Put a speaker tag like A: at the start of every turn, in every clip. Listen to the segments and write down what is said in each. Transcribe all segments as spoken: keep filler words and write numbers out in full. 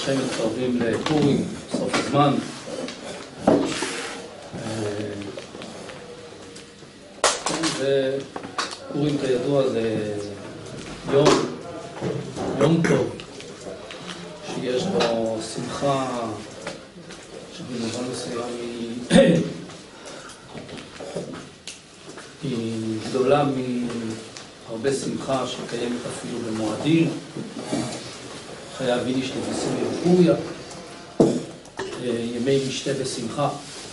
A: ברשם מתקרבים לפורים, סוף הזמן. זה פורים כידוע, זה יום, יום טוב, שיש בו שמחה שבמובן מסוים היא גדולה מהרבה שמחה שקיימת אפילו במועדים. חיה ויניש לבסים בפוריה, ימי משתה ושמחה.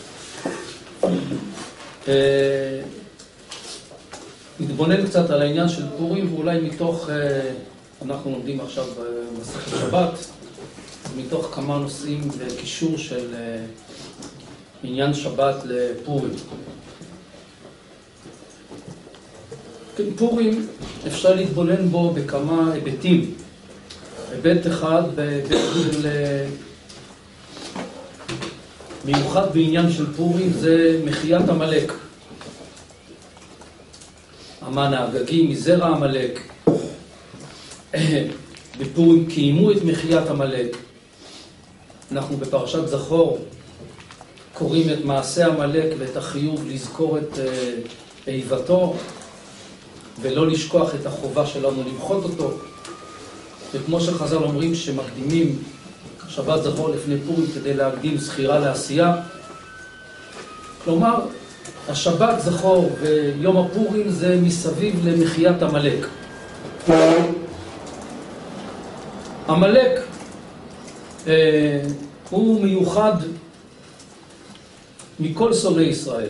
A: נתבונן קצת על העניין של פורים, ואולי מתוך, אנחנו לומדים עכשיו במסכת שבת, מתוך כמה נושאים וקישור של עניין שבת לפורים. כן, פורים אפשר להתבונן בו בכמה היבטים. היבט אחד, בהיבט מיוחד בעניין של פורים, זה מחיית עמלק. המן האגגי מזרע עמלק. בפורים קיימו את מחיית עמלק. אנחנו בפרשת זכור קוראים את מעשה עמלק ואת החיוב לזכור את איבתו ולא לשכוח את החובה שלנו למחות אותו. וכמו שחז"ל אומרים שמקדימים שבת זכור לפני פורים כדי להקדים זכירה לעשייה, כלומר השבת זכור ויום הפורים זה מסביב למחיית עמלק. עמלק אה, הוא מיוחד מכל שונאי ישראל.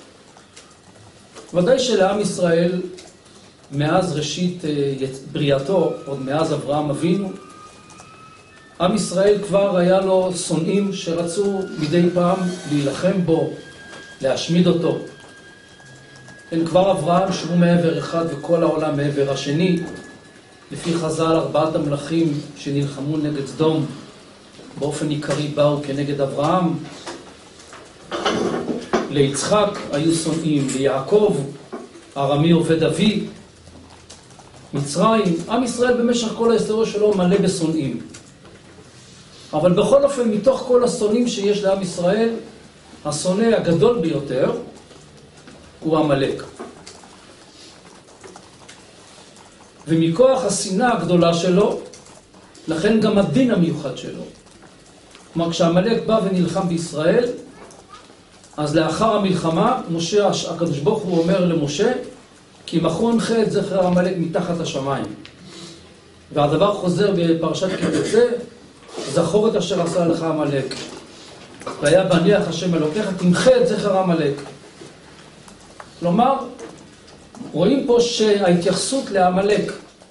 A: ודאי שלעם ישראל מאז ראשית בריאתו, עוד מאז אברהם אבינו, עם ישראל כבר היה לו שונאים שרצו מדי פעם להילחם בו, להשמיד אותו. אין כבר אברהם שהוא מעבר אחד וכל העולם מעבר השני. לפי חז"ל ארבעת המלכים שנלחמו נגד סדום באופן עיקרי באו כנגד אברהם. ליצחק היו שונאים, ליעקב, ארמי עובד אבי, מצרים. עם ישראל במשך כל ההיסטוריה שלו מלא בשונאים. אבל בכל אופן, מתוך כל השונאים שיש לעם ישראל, השונא הגדול ביותר הוא עמלק. ומכוח השנאה הגדולה שלו, לכן גם הדין המיוחד שלו. כלומר, כשעמלק בא ונלחם בישראל, אז לאחר המלחמה, משה, הקדוש ברוך הוא אומר למשה, כי מכון חטא זכר עמלק מתחת השמיים. והדבר חוזר בפרשת כי תצא, זכור את אשר עשה לך עמלק. והיה בניח השם אלוקיך, תמחה את זכר עמלק. כלומר, רואים פה שההתייחסות לעמלק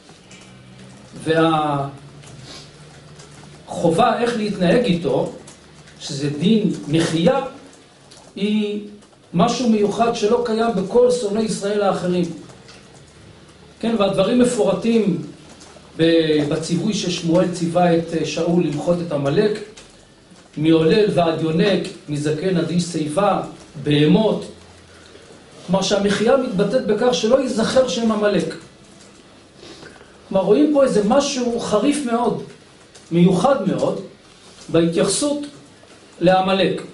A: והחובה איך להתנהג איתו, שזה דין מחייה, היא משהו מיוחד שלא קיים בכל שונאי ישראל האחרים. כן, והדברים מפורטים בציווי ששמואל ציווה את שאול למחות את עמלק, מעולל ועד יונק, מזקן עד איש שיבה, בהמות. כלומר שהמחייה מתבטאת בכך שלא ייזכר שם עמלק. כלומר רואים פה איזה משהו חריף מאוד, מיוחד מאוד, בהתייחסות לעמלק.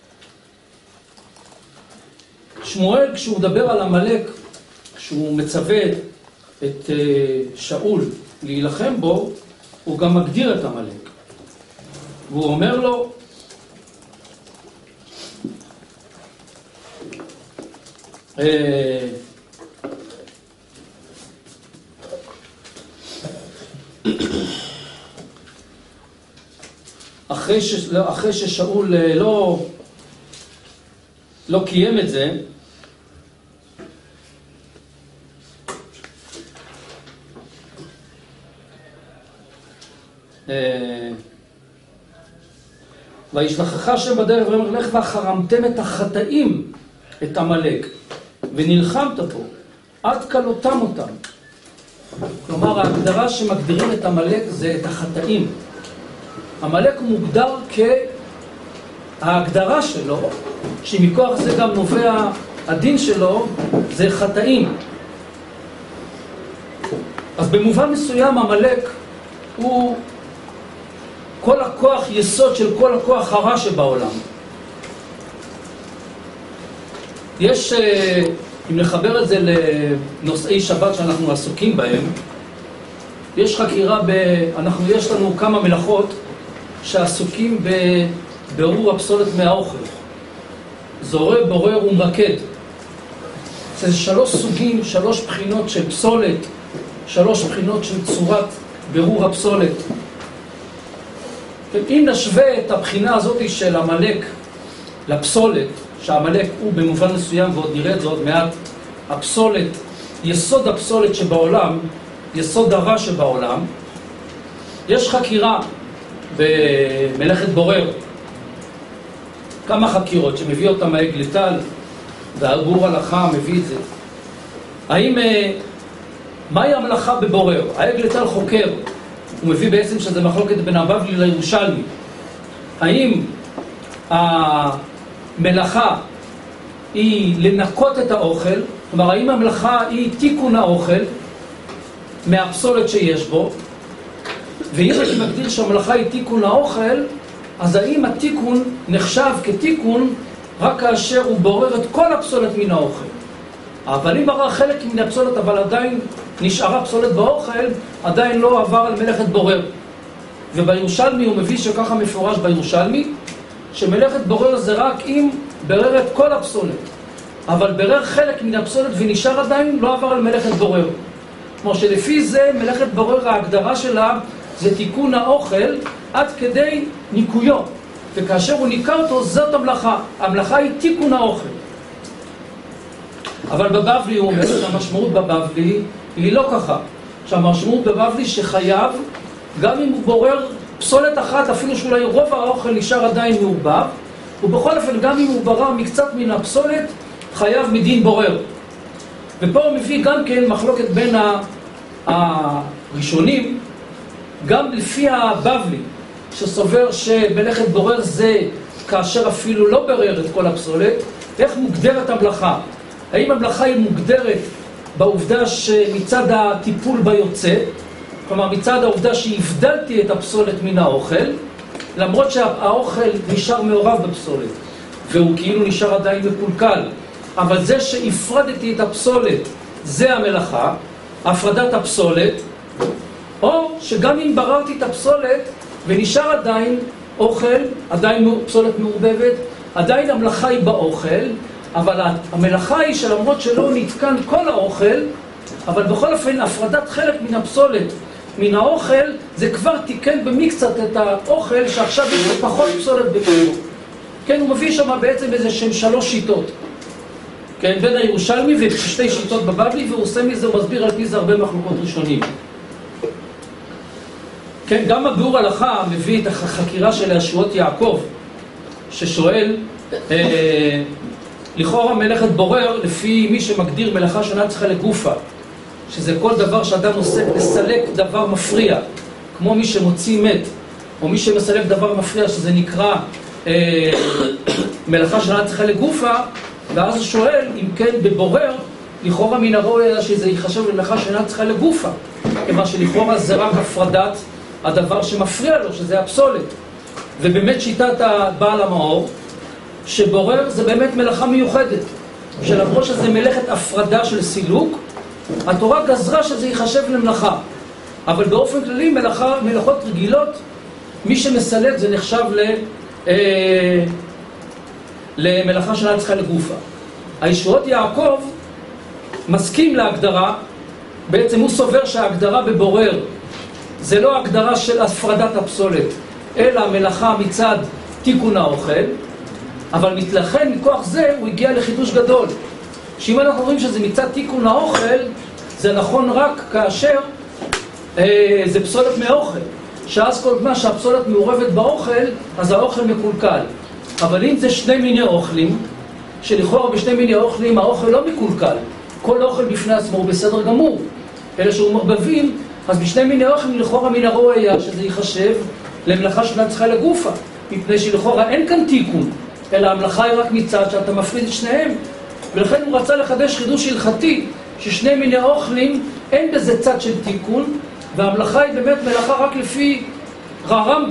A: שמואל כשהוא מדבר על עמלק, כשהוא מצווה את שאול להילחם בו, הוא גם מגדיר את עמלק. והוא אומר לו, אחרי, ש... אחרי ששאול לא, לא קיים את זה, וישלחך השם בדרך ואומר לך וחרמתם את החטאים את עמלק ונלחמת פה עד כלותם אותם. כלומר ההגדרה שמגדירים את עמלק זה את החטאים. עמלק הוא מוגדר כההגדרה שלו, שמכוח זה גם נובע הדין שלו, זה חטאים. אז במובן מסוים עמלק הוא כל הכוח יסוד של כל הכוח הרע שבעולם. יש, אם לחבר את זה לנושאי שבת שאנחנו עסוקים בהם, יש חקירה, ב... אנחנו, יש לנו כמה מלאכות שעסוקים בבירור הפסולת מהאוכל. זורע, בורר ומרקד. זה שלוש סוגים, שלוש בחינות של פסולת, שלוש בחינות של צורת בירור הפסולת. אם נשווה את הבחינה הזאת של המלאק לפסולת, שהמלאק הוא במובן מסוים, ועוד נראה את זה עוד מעט, הפסולת, יסוד הפסולת שבעולם, יסוד הרע שבעולם, יש חקירה במלאכת בורר, כמה חקירות שמביא אותם העגל-טל, והגור הלכה מביא את זה. האם, מהי המלאכה בבורר? העגל-טל חוקר, הוא מביא בעצם שזה מחלוקת בין הבבלי לירושלמי. האם המלאכה היא לנקות את האוכל, כלומר האם המלאכה היא תיקון האוכל מהפסולת שיש בו, ואם אני מגדיר שהמלאכה היא תיקון האוכל, אז האם התיקון נחשב כתיקון רק כאשר הוא בורר את כל הפסולת מן האוכל? אבל אם ברר חלק מן הפסולת אבל עדיין נשארה פסולת באוכל, עדיין לא עבר על מלאכת בורר. ובירושלמי הוא מביא שככה מפורש בירושלמי, שמלאכת בורר זה רק אם ברר את כל הפסולת, אבל ברר חלק מן הפסולת ונשאר עדיין, לא עבר על מלאכת בורר. כמו שלפי זה מלאכת בורר ההגדרה שלה זה תיקון האוכל עד כדי ניקויו, וכאשר הוא ניקה אותו זאת המלאכה. המלאכה היא תיקון האוכל. אבל בבבלי הוא אומר שהמשמעות בבבלי היא לא ככה, שהמשמעות בבבלי שחייב גם אם הוא בורר פסולת אחת, אפילו שאולי רוב האוכל נשאר עדיין מעורבב, ובכל אופן גם אם הוא ברר מקצת מן הפסולת חייב מדין בורר. ופה הוא מביא גם כן מחלוקת בין הראשונים, גם לפי הבבלי שסובר שמלאכת בורר זה כאשר אפילו לא ברר את כל הפסולת. איך מוגדרת המלאכה? האם המלאכה היא מוגדרת בעובדה שמצד הטיפול ביוצא, כלומר מצד העובדה שהבדלתי את הפסולת מן האוכל, למרות שהאוכל נשאר מעורב בפסולת והוא כאילו נשאר עדיין מקולקל, אבל זה שהפרדתי את הפסולת זה המלאכה, הפרדת הפסולת, או שגם אם בררתי את הפסולת ונשאר עדיין אוכל, עדיין פסולת מעורבבת, עדיין המלאכה היא באוכל, אבל המלאכה היא שלמרות שלא נתקן כל האוכל, אבל בכל אופן הפרדת חלק מן הפסולת מן האוכל זה כבר תיקן במקצת את האוכל שעכשיו יש פחות פסולת בפסולת. כן, הוא מביא שם בעצם איזה שהם שלוש שיטות, כן, בין הירושלמי ושתי שיטות בבבלי, והוא עושה מזה, הוא מסביר על פי זה הרבה מחלוקות ראשונים. כן, גם הביאור הלכה מביא את החקירה של ישועות יעקב, ששואל, אה, לכאורה מלאכת בורר לפי מי שמגדיר מלאכה שונה צריכה לגופה, שזה כל דבר שאדם עושה לסלק דבר מפריע, כמו מי שמוציא מת, או מי שמסלק דבר מפריע, שזה נקרא אה, מלאכה שונה צריכה לגופה. ואז הוא שואל, אם כן בבורר, לכאורה מן הראוי שזה ייחשב למלאכה שאינה צריכה לגופה, כיוון שלכאורה זה רק הפרדת הדבר שמפריע לו, שזה הפסולת. ובאמת שיטת הבעל המאור, שבורר זה באמת מלאכה מיוחדת, שלמרות שזה מלאכת הפרדה של סילוק, התורה גזרה שזה ייחשב למלאכה. אבל באופן כללי מלאכה, מלאכות רגילות, מי שמסלק זה נחשב ל... אה, למלאכה שאינה צריכה לגופה. הישועות יעקב מסכים להגדרה, בעצם הוא סובר שההגדרה בבורר זה לא הגדרה של הפרדת הפסולת, אלא מלאכה מצד תיקון האוכל, אבל מתלכן מכוח זה הוא הגיע לחידוש גדול, שאם אנחנו רואים שזה מצד תיקון האוכל, זה נכון רק כאשר אה, זה פסולת מהאוכל, שאז כל מה שהפסולת מעורבת באוכל, אז האוכל מקולקל. אבל אם זה שני מיני אוכלים, שלכאורה בשני מיני אוכלים האוכל לא מקולקל, כל אוכל בפני עצמו הוא בסדר גמור, אלא שהוא מרבבים, אז בשני מיני אוכלים לכאורה מן הראוי היה שזה ייחשב למלאכה שאינה צריכה לגופה, מפני שלכאורה אין כאן תיקון, אלא המלאכה היא רק מצד שאתה מפריד את שניהם. ולכן הוא רצה לחדש חידוש הלכתי, ששני מיני אוכלים אין בזה צד של תיקון, והמלאכה היא באמת מלאכה רק לפי הרמב"ם,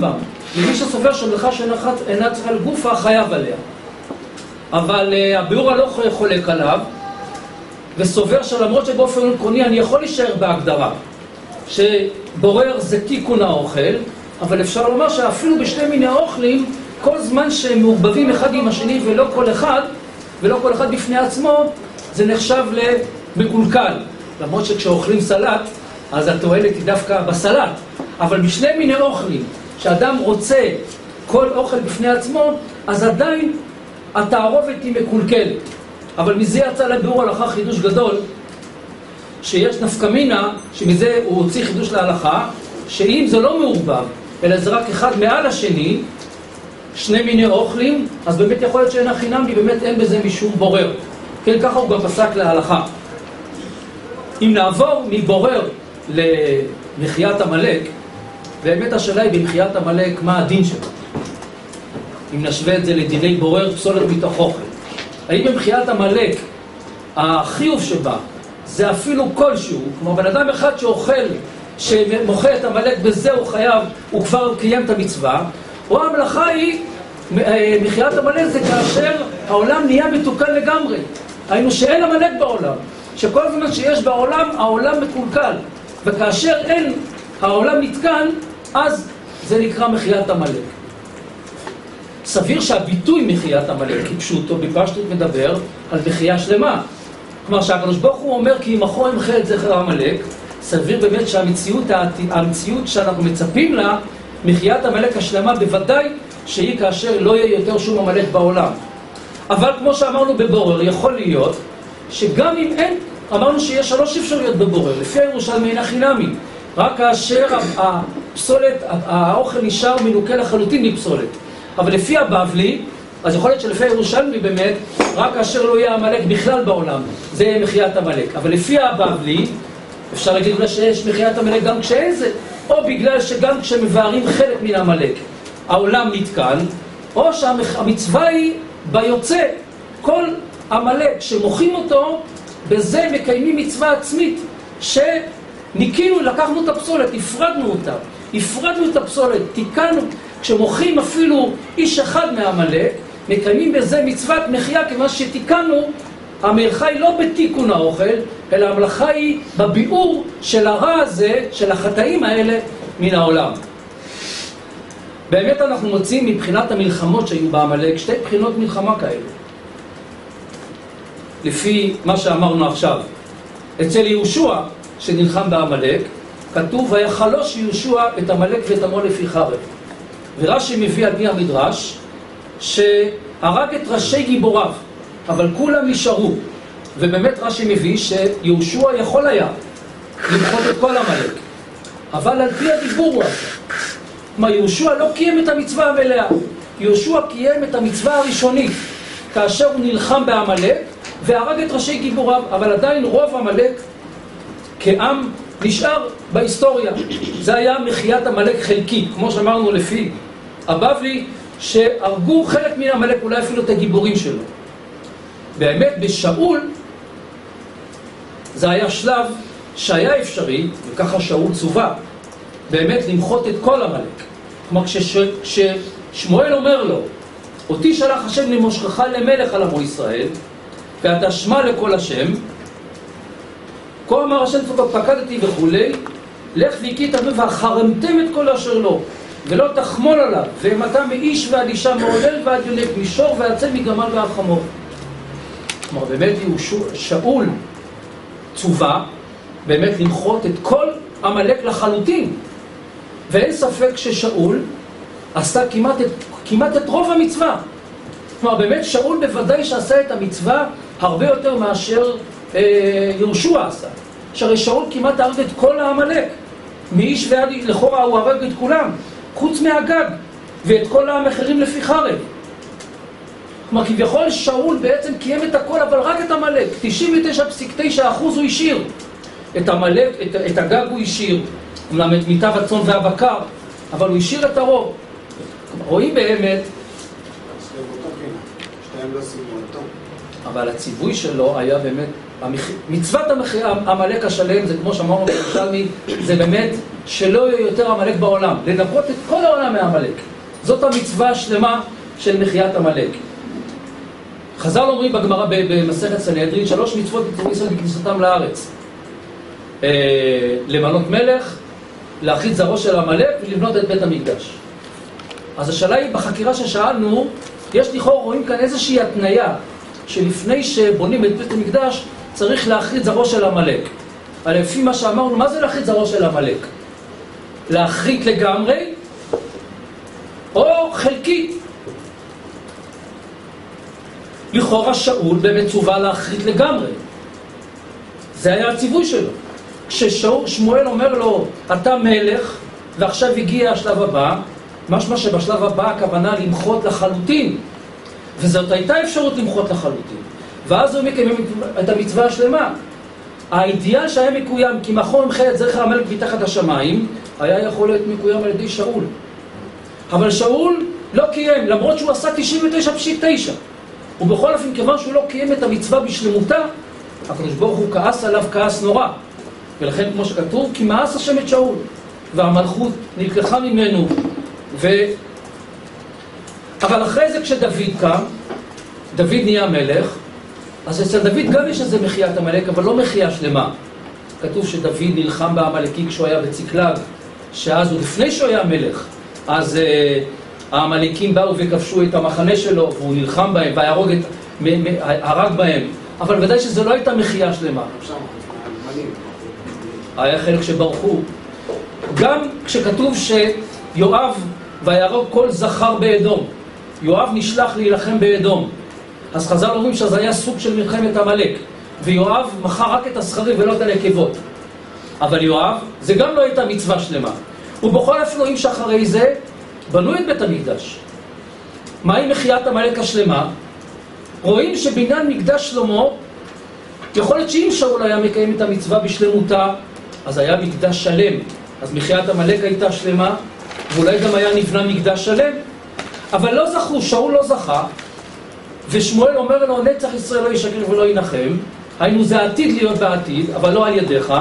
A: למי שסובר שמלאכה שאינה צריכה לגופה חייב עליה. אבל uh, הביאור הלא חולק עליו, וסובר שלמרות שבאופן עקרוני אני יכול להישאר בהגדרה שבורר זה תיקון האוכל, אבל אפשר לומר שאפילו בשני מיני האוכלים, כל זמן שהם מעורבבים אחד עם השני ולא כל אחד, ולא כל אחד בפני עצמו, זה נחשב למקולקל. למרות שכשאוכלים סלט, אז התועלת היא דווקא בסלט. אבל בשני מיני אוכלים, שאדם רוצה כל אוכל בפני עצמו, אז עדיין התערובת היא מקולקלת. אבל מזה יצא לביאור הלכה חידוש גדול, שיש נפקא מינה, שמזה הוא הוציא חידוש להלכה, שאם זה לא מעורבב, אלא זה רק אחד מעל השני, שני מיני אוכלים, אז באמת יכול להיות שאין החינם, כי באמת אין בזה משום בורר. כן, ככה הוא גם פסק להלכה. אם נעבור מבורר למחיית המלאק, באמת השאלה היא במחיית המלאק, מה הדין שלו? אם נשווה את זה לדיני בורר פסולת מתוך אוכל. האם במחיית המלאק, החיוב שבה, זה אפילו כלשהו, כמו בן אדם אחד שאוכל, שמוחה את המלאק בזה הוא חייב, הוא כבר קיים את המצווה, או המלאכה היא, מחיית המלאק זה כאשר העולם נהיה מתוקן לגמרי. היינו שאין המלאק בעולם, שכל זמן שיש בעולם, העולם מקולקל, וכאשר אין, העולם נתקן, אז זה נקרא מחיית המלאק. סביר שהביטוי מחיית המלאק, כפשוטו בפשטות מדבר על מחייה שלמה. כלומר שהקדוש ברוך הוא אומר כי ימחו ימחה את זכר המלאק, סביר באמת שהמציאות המציאות שאנחנו מצפים לה, מחיית המלאק השלמה בוודאי שהיא כאשר לא יהיה יותר שום המלאק בעולם. אבל כמו שאמרנו בבורר, יכול להיות שגם אם אין, אמרנו שיש שלוש אפשרויות בבורר, לפי הירושלמי אין החינמי, רק כאשר הפסולת, האוכל נשאר מנוקה לחלוטין מפסולת. אבל לפי הבבלי, אז יכול להיות שלפי הירושלמי באמת, רק כאשר לא יהיה המלאק בכלל בעולם, זה מחיית המלאק. אבל לפי הבבלי, אפשר להגיד אולי שיש מחיית המלאק גם כשאין זה, או בגלל שגם כשמבארים חלק מן המלאק, העולם נתקן, או שהמצווה היא ביוצא, כל המלאק שמוחים אותו, בזה מקיימים מצווה עצמית, שניקינו, לקחנו את הפסולת, הפרדנו אותה, הפרדנו את הפסולת, תיקנו, כשמוחים אפילו איש אחד מהמלאק, מקיימים בזה מצוות מחייה, כיוון שתיקנו, המלאכה היא לא בתיקון האוכל, אלא המלאכה היא בביאור של הרע הזה, של החטאים האלה, מן העולם. באמת אנחנו מוצאים מבחינת המלחמות שהיו בעמלק, שתי בחינות מלחמה כאלה. לפי מה שאמרנו עכשיו. אצל יהושע, שנלחם בעמלק, כתוב, ויחלוש יהושע את עמלק ואת עמו לפי חרב. ורש"י מביא על פי המדרש, שהרג את ראשי גיבוריו, אבל כולם נשארו. ובאמת רש"י מביא שיהושע יכול היה למחות את כל עמלק. אבל על פי הדיבור הוא עשה. כלומר, יהושע לא קיים את המצווה המלאה. יהושע קיים את המצווה הראשונית, כאשר הוא נלחם בעמלק, והרג את ראשי גיבוריו, אבל עדיין רוב עמלק כעם נשאר בהיסטוריה. זה היה מחיית עמלק חלקי, כמו שאמרנו לפי הבבלי, שהרגו חלק מן עמלק, אולי אפילו את הגיבורים שלו. באמת בשאול זה היה שלב שהיה אפשרי, וככה שאול צובה, באמת למחות את כל עמלק. כלומר, כששמואל אומר לו, אותי שלח השם למושכך למלך על עמו ישראל, ואתה שמע לכל השם, כה אמר השם פקדתי וכולי, לך והכית וחרמתם את כל אשר לו, ולא תחמול עליו, והמתה מאיש ועד אישה, מעולל ועד יונק, מישור ועצם מגמל ועד חמור. כלומר, באמת שאול צובה, באמת למחות את כל עמלק לחלוטין. ואין ספק ששאול עשה כמעט את, כמעט את רוב המצווה. כלומר, באמת שאול בוודאי שעשה את המצווה הרבה יותר מאשר אה, יהושע עשה. שהרי שאול כמעט הרג את כל העמלק. מאיש ועד לכאורה הוא הרג את כולם, חוץ מהגג, ואת כל המחירים לפי חרב. כלומר, כביכול שאול בעצם קיים את הכל, אבל רק את עמלק. תשעים ותשע נקודה תשע אחוז הוא השאיר. את עמלק, את, את הגג הוא השאיר, אומנם את מיטב הצאן והבקר, אבל הוא השאיר את הרוב. רואים באמת, אבל הציווי שלו היה באמת, מצוות עמלק השלם, זה כמו שאמרנו בירושלמי, זה באמת שלא יהיה יותר עמלק בעולם, לנקות את כל העולם מעמלק. זאת המצווה השלמה של מחיית עמלק. חז"ל אומרים בגמרא במסכת סנהדרין, שלוש מצוות יצוו ישראל בכניסתם לארץ. אה, למנות מלך, להכרית זרעו של עמלק ולבנות את בית המקדש. אז השאלה היא, בחקירה ששאלנו, יש לכאורה, רואים כאן איזושהי התניה, שלפני שבונים את בית המקדש, צריך להכרית זרעו של עמלק. אבל לפי מה שאמרנו, מה זה להכרית זרעו של עמלק? להכרית לגמרי, או חלקית. לכאורה שאול במצווה להכרית לגמרי. זה היה הציווי שלו. כששמואל אומר לו, אתה מלך, ועכשיו הגיע השלב הבא, משמע שבשלב הבא הכוונה למחות לחלוטין. וזאת הייתה אפשרות למחות לחלוטין. ואז הוא מקיים את המצווה השלמה. האידיאל שהיה מקוים, כי מחור ממחה את זכר המלך מתחת השמיים, היה יכול להיות מקוים על ידי שאול. אבל שאול לא קיים, למרות שהוא עשה תשעים ותשע נקודה תשע. ובכל אופן, כיוון שהוא לא קיים את המצווה בשלמותה, הקדוש ברוך הוא כעס עליו כעס נורא. ולכן, כמו שכתוב, כי מאס השם את שאול, והמלכות נלקחה ממנו. ו... אבל אחרי זה כשדוד קם, דוד נהיה מלך, אז אצל דוד גם יש איזה מחיית עמלק, אבל לא מחייה שלמה. כתוב שדוד נלחם בעמלקים כשהוא היה בציקלג, שאז הוא לפני שהוא היה מלך, אז uh, העמלקים באו וכבשו את המחנה שלו, והוא נלחם בהם, והרג הרג בהם. אבל ודאי שזה לא הייתה מחייה שלמה. היה חלק שברחו. גם כשכתוב שיואב ויהרוג כל זכר באדום, יואב נשלח להילחם באדום. אז חז"ל אומרים שזה היה סוג של מלחמת עמלק, ויואב מכר רק את הזכרים ולא את הנקבות. אבל יואב, זה גם לא הייתה מצווה שלמה. ובכל אופן רואים שאחרי זה בנו את בית המקדש. מהי מחיית עמלק השלמה? רואים שבעניין מקדש שלמה, יכול להיות שאם שאול היה מקיים את המצווה בשלמותה, אז היה מקדש שלם. אז מחיית עמלק הייתה שלמה, ואולי גם היה נבנה מקדש שלם. אבל לא זכו, שאול לא זכה, ושמואל אומר לו, נצח ישראל לא ישקר ולא ינחם. היינו, זה עתיד להיות בעתיד, אבל לא על ידיך.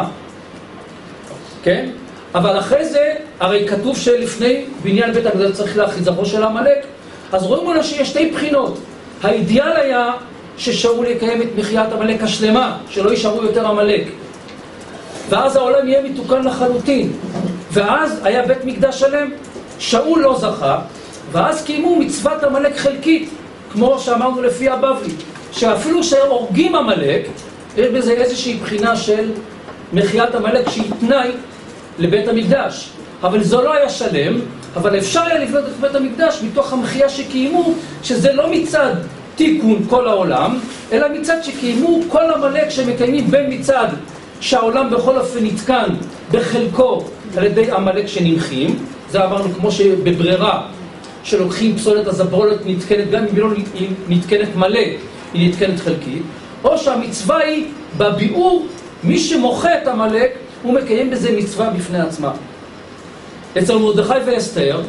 A: כן? אבל אחרי זה, הרי כתוב שלפני בניין בית המקדש צריך להכריז זכרו של עמלק. אז רואים לנו שיש שתי בחינות. האידיאל היה ששאול יקיים את מחיית עמלק השלמה, שלא יישארו יותר עמלק. ואז העולם יהיה מתוקן לחלוטין. ואז היה בית מקדש שלם. שאול לא זכה, ואז קיימו מצוות עמלק חלקית, כמו שאמרנו לפי הבבלי, שאפילו שהורגים עמלק, יש בזה איזושהי בחינה של מחיית עמלק שהיא תנאי לבית המקדש. אבל זו לא היה שלם, אבל אפשר היה לבנות את בית המקדש מתוך המחייה שקיימו, שזה לא מצד תיקון כל העולם, אלא מצד שקיימו כל עמלק שמקיימים בין מצד שהעולם בכל אופן נתקן בחלקו על ידי עמלק שנמחים. זה אמרנו כמו שבברירה שלוקחים פסולת, אז הפסולת נתקנת, גם אם היא לא נתקנת מלא, היא נתקנת חלקית. או שהמצווה היא בביאור, מי שמוחה את עמלק, הוא מקיים בזה מצווה בפני עצמה. אצל מרדכי ואסתר,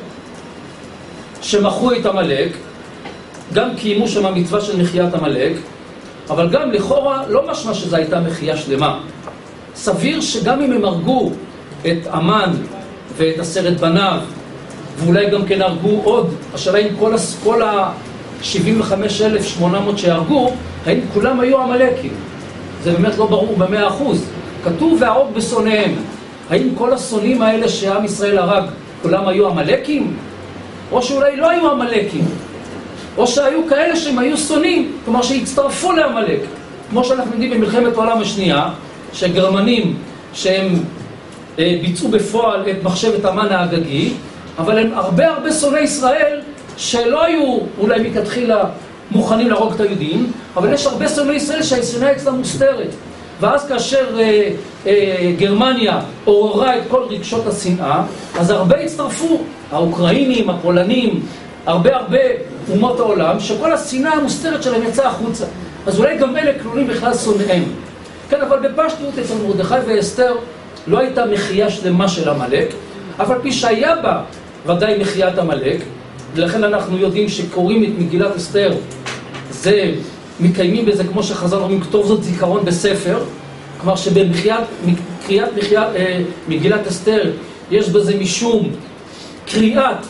A: שמחו את עמלק, גם קיימו שם המצווה של מחיית עמלק, אבל גם לכאורה לא משמע שזו הייתה מחייה שלמה. סביר שגם אם הם הרגו את אמן ואת עשרת בניו, ואולי גם כן הרגו עוד, השאלה אם כל, כל ה-שבעים וחמישה אלף ושמונה מאות שהרגו, האם כולם היו עמלקים? זה באמת לא ברור במאה אחוז. כתוב והרוג בשונאיהם. האם כל השונאים האלה שעם ישראל הרג, כולם היו עמלקים? או שאולי לא היו עמלקים? או שהיו כאלה שהם היו שונאים, כלומר שהצטרפו לעמלק. כמו שאנחנו יודעים במלחמת העולם השנייה, שגרמנים שהם אה, ביצעו בפועל את מחשבת המן האגגי, אבל הם הרבה הרבה שונאי ישראל שלא היו אולי מכתחילה מוכנים להרוג את היהודים, אבל יש הרבה שונאי ישראל שהשנאה אצלם מוסתרת. ואז כאשר אה, אה, גרמניה עוררה את כל רגשות השנאה, אז הרבה הצטרפו, האוקראינים, הפולנים, הרבה הרבה אומות העולם, שכל השנאה המוסתרת שלהם יצאה החוצה. אז אולי גם אלה כלולים בכלל שונאיהם. כן, אבל בפשטות אצל מרדכי ואסתר לא הייתה מחייה שלמה של עמלק, אבל פי שהיה בה ודאי מחיית עמלק, ולכן אנחנו יודעים שקוראים את מגילת אסתר, זה מקיימים בזה כמו שחז"ל אומרים, כתוב זאת זיכרון בספר, כלומר שבמחיית קריאת מחיית, אה, מגילת אסתר יש בזה משום קריאת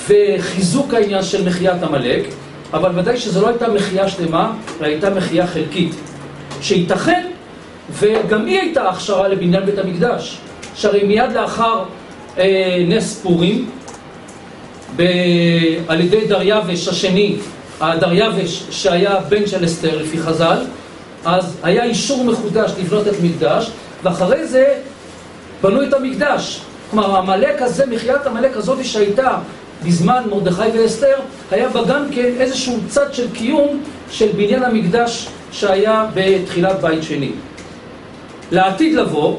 A: וחיזוק העניין של מחיית עמלק, אבל ודאי שזו לא הייתה מחייה שלמה, אלא הייתה מחייה חלקית. שייתכן, וגם היא הייתה הכשרה לבניין בית המקדש. שהרי מיד לאחר אה, נס פורים, ב... על ידי דריווש השני, הדריווש שהיה בן של אסתר לפי חז"ל, אז היה אישור מחודש לבנות את מקדש, ואחרי זה בנו את המקדש. כלומר, עמלק הזה, מחיית עמלק הזאת שהייתה בזמן מרדכי ואסתר, היה בה גם כן איזשהו צד של קיום של בניין המקדש שהיה בתחילת בית שני. לעתיד לבוא,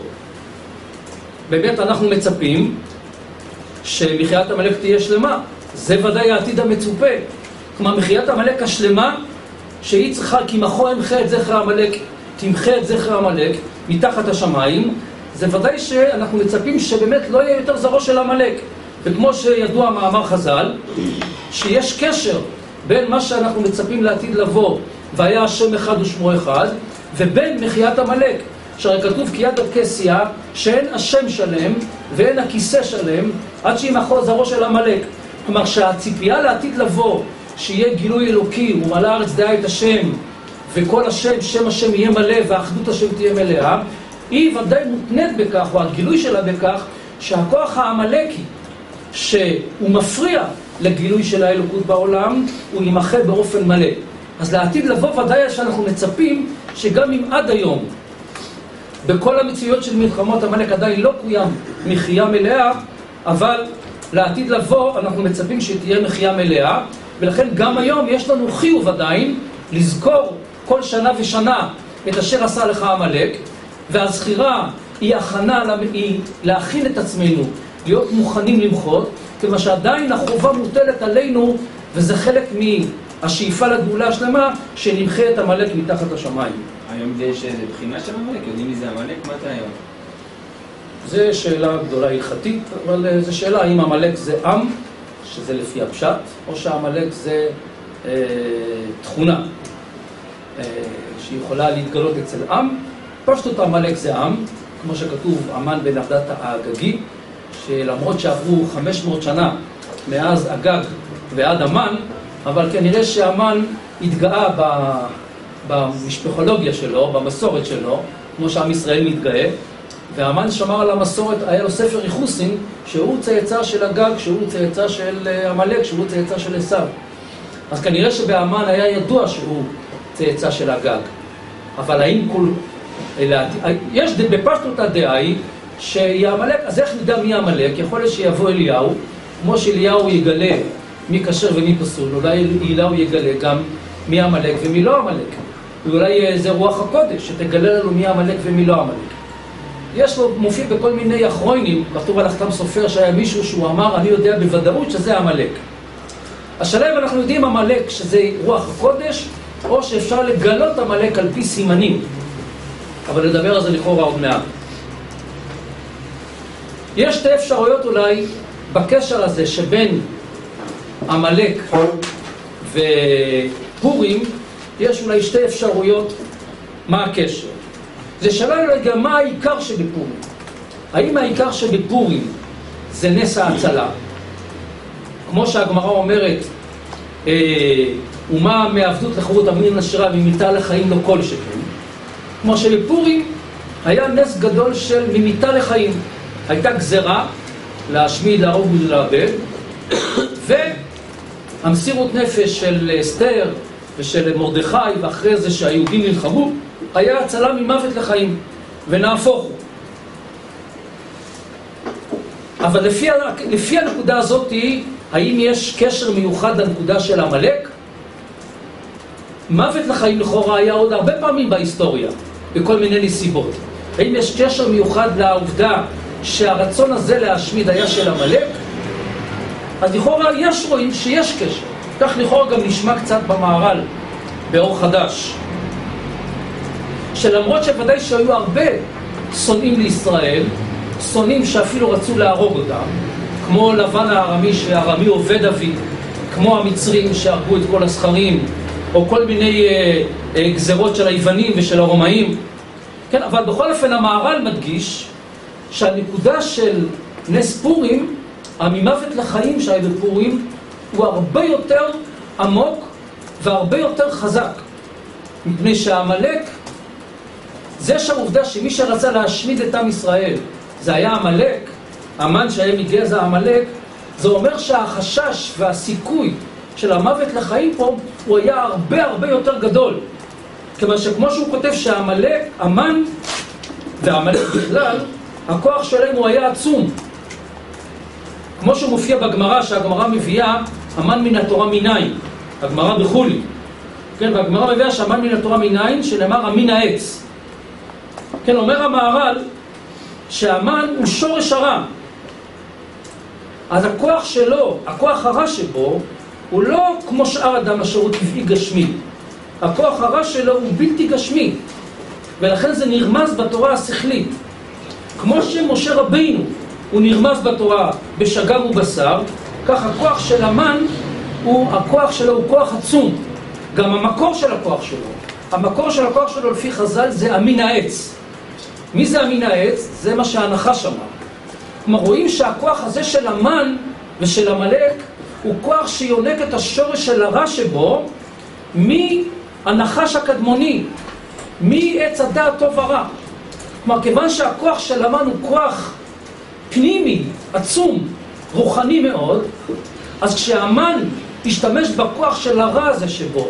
A: באמת אנחנו מצפים שמחיית עמלק תהיה שלמה. זה ודאי העתיד המצופה. כלומר, מחיית עמלק השלמה, שהיא צריכה, כי מחו אמחה את זכר עמלק, תמחה את זכר עמלק מתחת השמיים, זה ודאי שאנחנו מצפים שבאמת לא יהיה יותר זרוע של עמלק. וכמו שידוע מאמר חז"ל, שיש קשר בין מה שאנחנו מצפים לעתיד לבוא, והיה השם אחד ושמו אחד, ובין מחיית עמלק. שהרי כתוב כי יד הכסיה, שאין השם שלם ואין הכיסא שלם, עד שימחו זרוע של עמלק. כלומר שהציפייה לעתיד לבוא, שיהיה גילוי אלוקי, ומלא הארץ דעה את השם, וכל השם, שם השם יהיה מלא, והאחדות השם תהיה מלאה, היא ודאי מותנית בכך, או הגילוי שלה בכך, שהכוח העמלקי, שהוא מפריע לגילוי של האלוקות בעולם, הוא יימחה באופן מלא. אז לעתיד לבוא ודאי שאנחנו מצפים, שגם אם עד היום, בכל המציאות של מלחמות עמלק עדיין לא קוים מחייה מלאה, אבל לעתיד לבוא אנחנו מצפים שתהיה מחייה מלאה, ולכן גם היום יש לנו חיוב עדיין לזכור כל שנה ושנה את אשר עשה לך עמלק, והזכירה היא הכנה, היא להכין את עצמנו, להיות מוכנים למחות, כמה שעדיין החובה מוטלת עלינו, וזה חלק מהשאיפה לגאולה השלמה, שנמחה את עמלק מתחת השמיים.
B: היום יש איזה בחינה של עמלק? יודעים מי זה עמלק? מה אתה היום?
A: זו שאלה גדולה הלכתית, אבל זו שאלה האם עמלק זה עם, שזה לפי הפשט, או שעמלק זה אה, תכונה אה, שיכולה להתגלות אצל עם. פשטות עמלק זה עם, כמו שכתוב אמן בן עבדת האגגי, שלמרות שעברו חמש מאות שנה מאז אגג ועד אמן, אבל כנראה שאמן התגאה ב... במשפחולוגיה שלו, במסורת שלו, כמו שעם ישראל מתגאה, והמן שמר על המסורת, היה לו ספר ייחוסים, שהוא צאצא של אגג, שהוא צאצא של עמלק, שהוא צאצא של עשיו. אז כנראה שבאמן היה ידוע שהוא צאצא של אגג. אבל האם כל... יש בפשטות הדעה היא שהיא עמלק, אז איך נדע מי עמלק? יכול להיות שיבוא אליהו, כמו שאליהו יגלה מי כשר ומי פסול, אולי אליהו יגלה גם מי עמלק ומי לא עמלק. ואולי זה רוח הקודש, שתגלה לנו מי עמלק ומי לא עמלק. יש לו, מופיע בכל מיני אחרונים, כתוב על החתם סופר שהיה מישהו שהוא אמר, אני יודע בוודאות שזה עמלק. השאלה אם אנחנו יודעים עמלק שזה רוח הקודש, או שאפשר לגלות עמלק על פי סימנים. אבל לדבר על זה לכאורה עוד מעט. יש שתי אפשרויות אולי בקשר הזה שבין עמלק ופורים, יש אולי שתי אפשרויות מה הקשר. זה שאלה אולי גם מה העיקר שבפורים. האם העיקר שבפורים זה נס ההצלה? כמו שהגמרא אומרת, אה, ומה מעבדות לחירות אמין נשירה ממיתה לחיים לא כל שכן. כמו שבפורים היה נס גדול של ממיתה לחיים. הייתה גזרה להשמיד, להרוג ולאבד, והמסירות נפש של אסתר ושל מרדכי, ואחרי זה שהיהודים נלחמו, היה הצלה ממוות לחיים, ונהפוך. אבל לפי, לפי הנקודה הזאת, האם יש קשר מיוחד לנקודה של עמלק? מוות לחיים לכאורה היה עוד הרבה פעמים בהיסטוריה, בכל מיני נסיבות. האם יש קשר מיוחד לעובדה שהרצון הזה להשמיד היה של עמלק? אז לכאורה יש רואים שיש קשר. כך לכאורה גם נשמע קצת במהר"ל, באור חדש. שלמרות שוודאי שהיו הרבה שונאים לישראל, שונאים שאפילו רצו להרוג אותם, כמו לבן הארמי שהארמי עובד אבי, כמו המצרים שהרגו את כל הסחרים, או כל מיני אה, אה, גזרות של היוונים ושל הרומאים. כן, אבל בכל אופן המהר"ל מדגיש שהנקודה של נס פורים, הממוות לחיים שהיה בפורים, הוא הרבה יותר עמוק והרבה יותר חזק. מפני שהעמלק, זה שהעובדה שמי שרצה להשמיד את עם ישראל, זה היה עמלק, המן שהיה מגזע העמלק, זה אומר שהחשש והסיכוי של המוות לחיים פה, הוא היה הרבה הרבה יותר גדול. כיוון שכמו שהוא כותב שהעמלק, המן והעמלק בכלל, הכוח שלהם הוא היה עצום. כמו שהוא מופיע בגמרא, שהגמרא מביאה המן מן התורה מניין, הגמרא בחולי. כן, והגמרא מביאה שהמן מן התורה מניין, שנאמר המין העץ. כן, אומר המהר"ל שהמן הוא שורש הרע. אז הכוח שלו, הכוח הרע שבו, הוא לא כמו שאר אדם אשר הוא טבעי גשמי. הכוח הרע שלו הוא בלתי גשמי, ולכן זה נרמז בתורה השכלית. כמו שמשה רבינו הוא נרמז בתורה בשגם ובשר, כך הכוח של המן, הוא, הכוח שלו הוא כוח עצום. גם המקור של הכוח שלו, המקור של הכוח שלו לפי חז"ל זה המין העץ. מי זה המין העץ? זה מה שהנחש אמר. כלומר, רואים שהכוח הזה של המן ושל עמלק הוא כוח שיונק את השורש של הרע שבו מהנחש הקדמוני, מעץ הדעת טוב ורע. כלומר, כיוון שהכוח של המן הוא כוח פנימי, עצום, רוחני מאוד, אז כשהמן השתמש בכוח של הרע הזה שבו,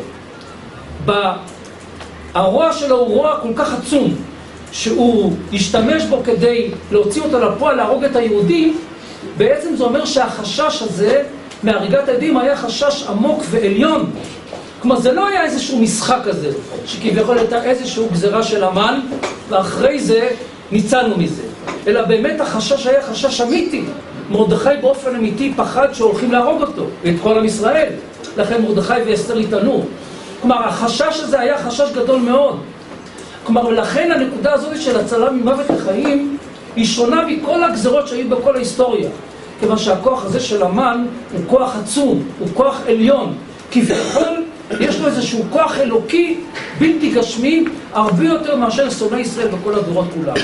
A: הרוע שלו הוא רוע כל כך עצום, שהוא השתמש בו כדי להוציא אותו לפועל, להרוג את היהודים, בעצם זה אומר שהחשש הזה מהריגת היהודים היה חשש עמוק ועליון. כלומר, זה לא היה איזשהו משחק כזה, שכביכול הייתה איזשהו גזרה של המן, ואחרי זה ניצלנו מזה. אלא באמת החשש היה חשש אמיתי. מרדכי באופן אמיתי פחד שהולכים להרוג אותו, את כל עם ישראל. לכן מרדכי ואסתר התענו. כלומר, החשש הזה היה חשש גדול מאוד. כלומר, ולכן הנקודה הזאת של הצלה ממוות לחיים היא שונה מכל הגזרות שהיו בכל ההיסטוריה. כיוון שהכוח הזה של המן הוא כוח עצום, הוא כוח עליון. כביכול יש לו איזשהו כוח אלוקי בלתי גשמי, הרבה יותר מאשר שונאי ישראל בכל הדורות כולם.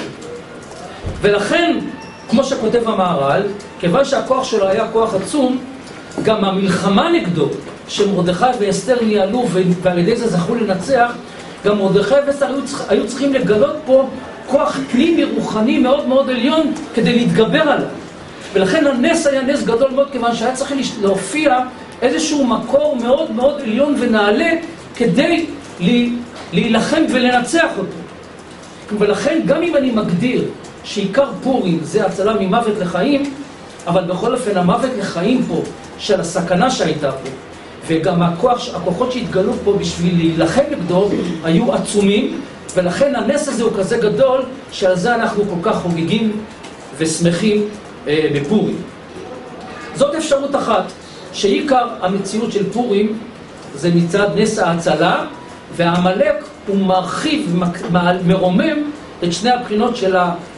A: ולכן, כמו שכותב המהר"ל, כיוון שהכוח שלו היה כוח עצום, גם המלחמה נגדו, שמרדכי ואסתר ניהלו ועל ידי זה זכו לנצח, גם מרדכי ואסתר היו, היו צריכים לגלות פה כוח פנימי רוחני מאוד מאוד עליון כדי להתגבר עליו. ולכן הנס היה נס גדול מאוד, כיוון שהיה צריך להופיע איזשהו מקור מאוד מאוד עליון ונעלה כדי להילחם ולנצח אותו. ולכן גם אם אני מגדיר שעיקר פורים זה הצלה ממוות לחיים, אבל בכל אופן המוות לחיים פה של הסכנה שהייתה פה, וגם הכוח, הכוחות שהתגלו פה בשביל להילחם נגדו היו עצומים, ולכן הנס הזה הוא כזה גדול שעל זה אנחנו כל כך חוגגים ושמחים אה, בפורים. זאת אפשרות אחת, שעיקר המציאות של פורים זה מצד נס ההצלה, והעמלק הוא מרחיב, מרומם את שני הבחינות של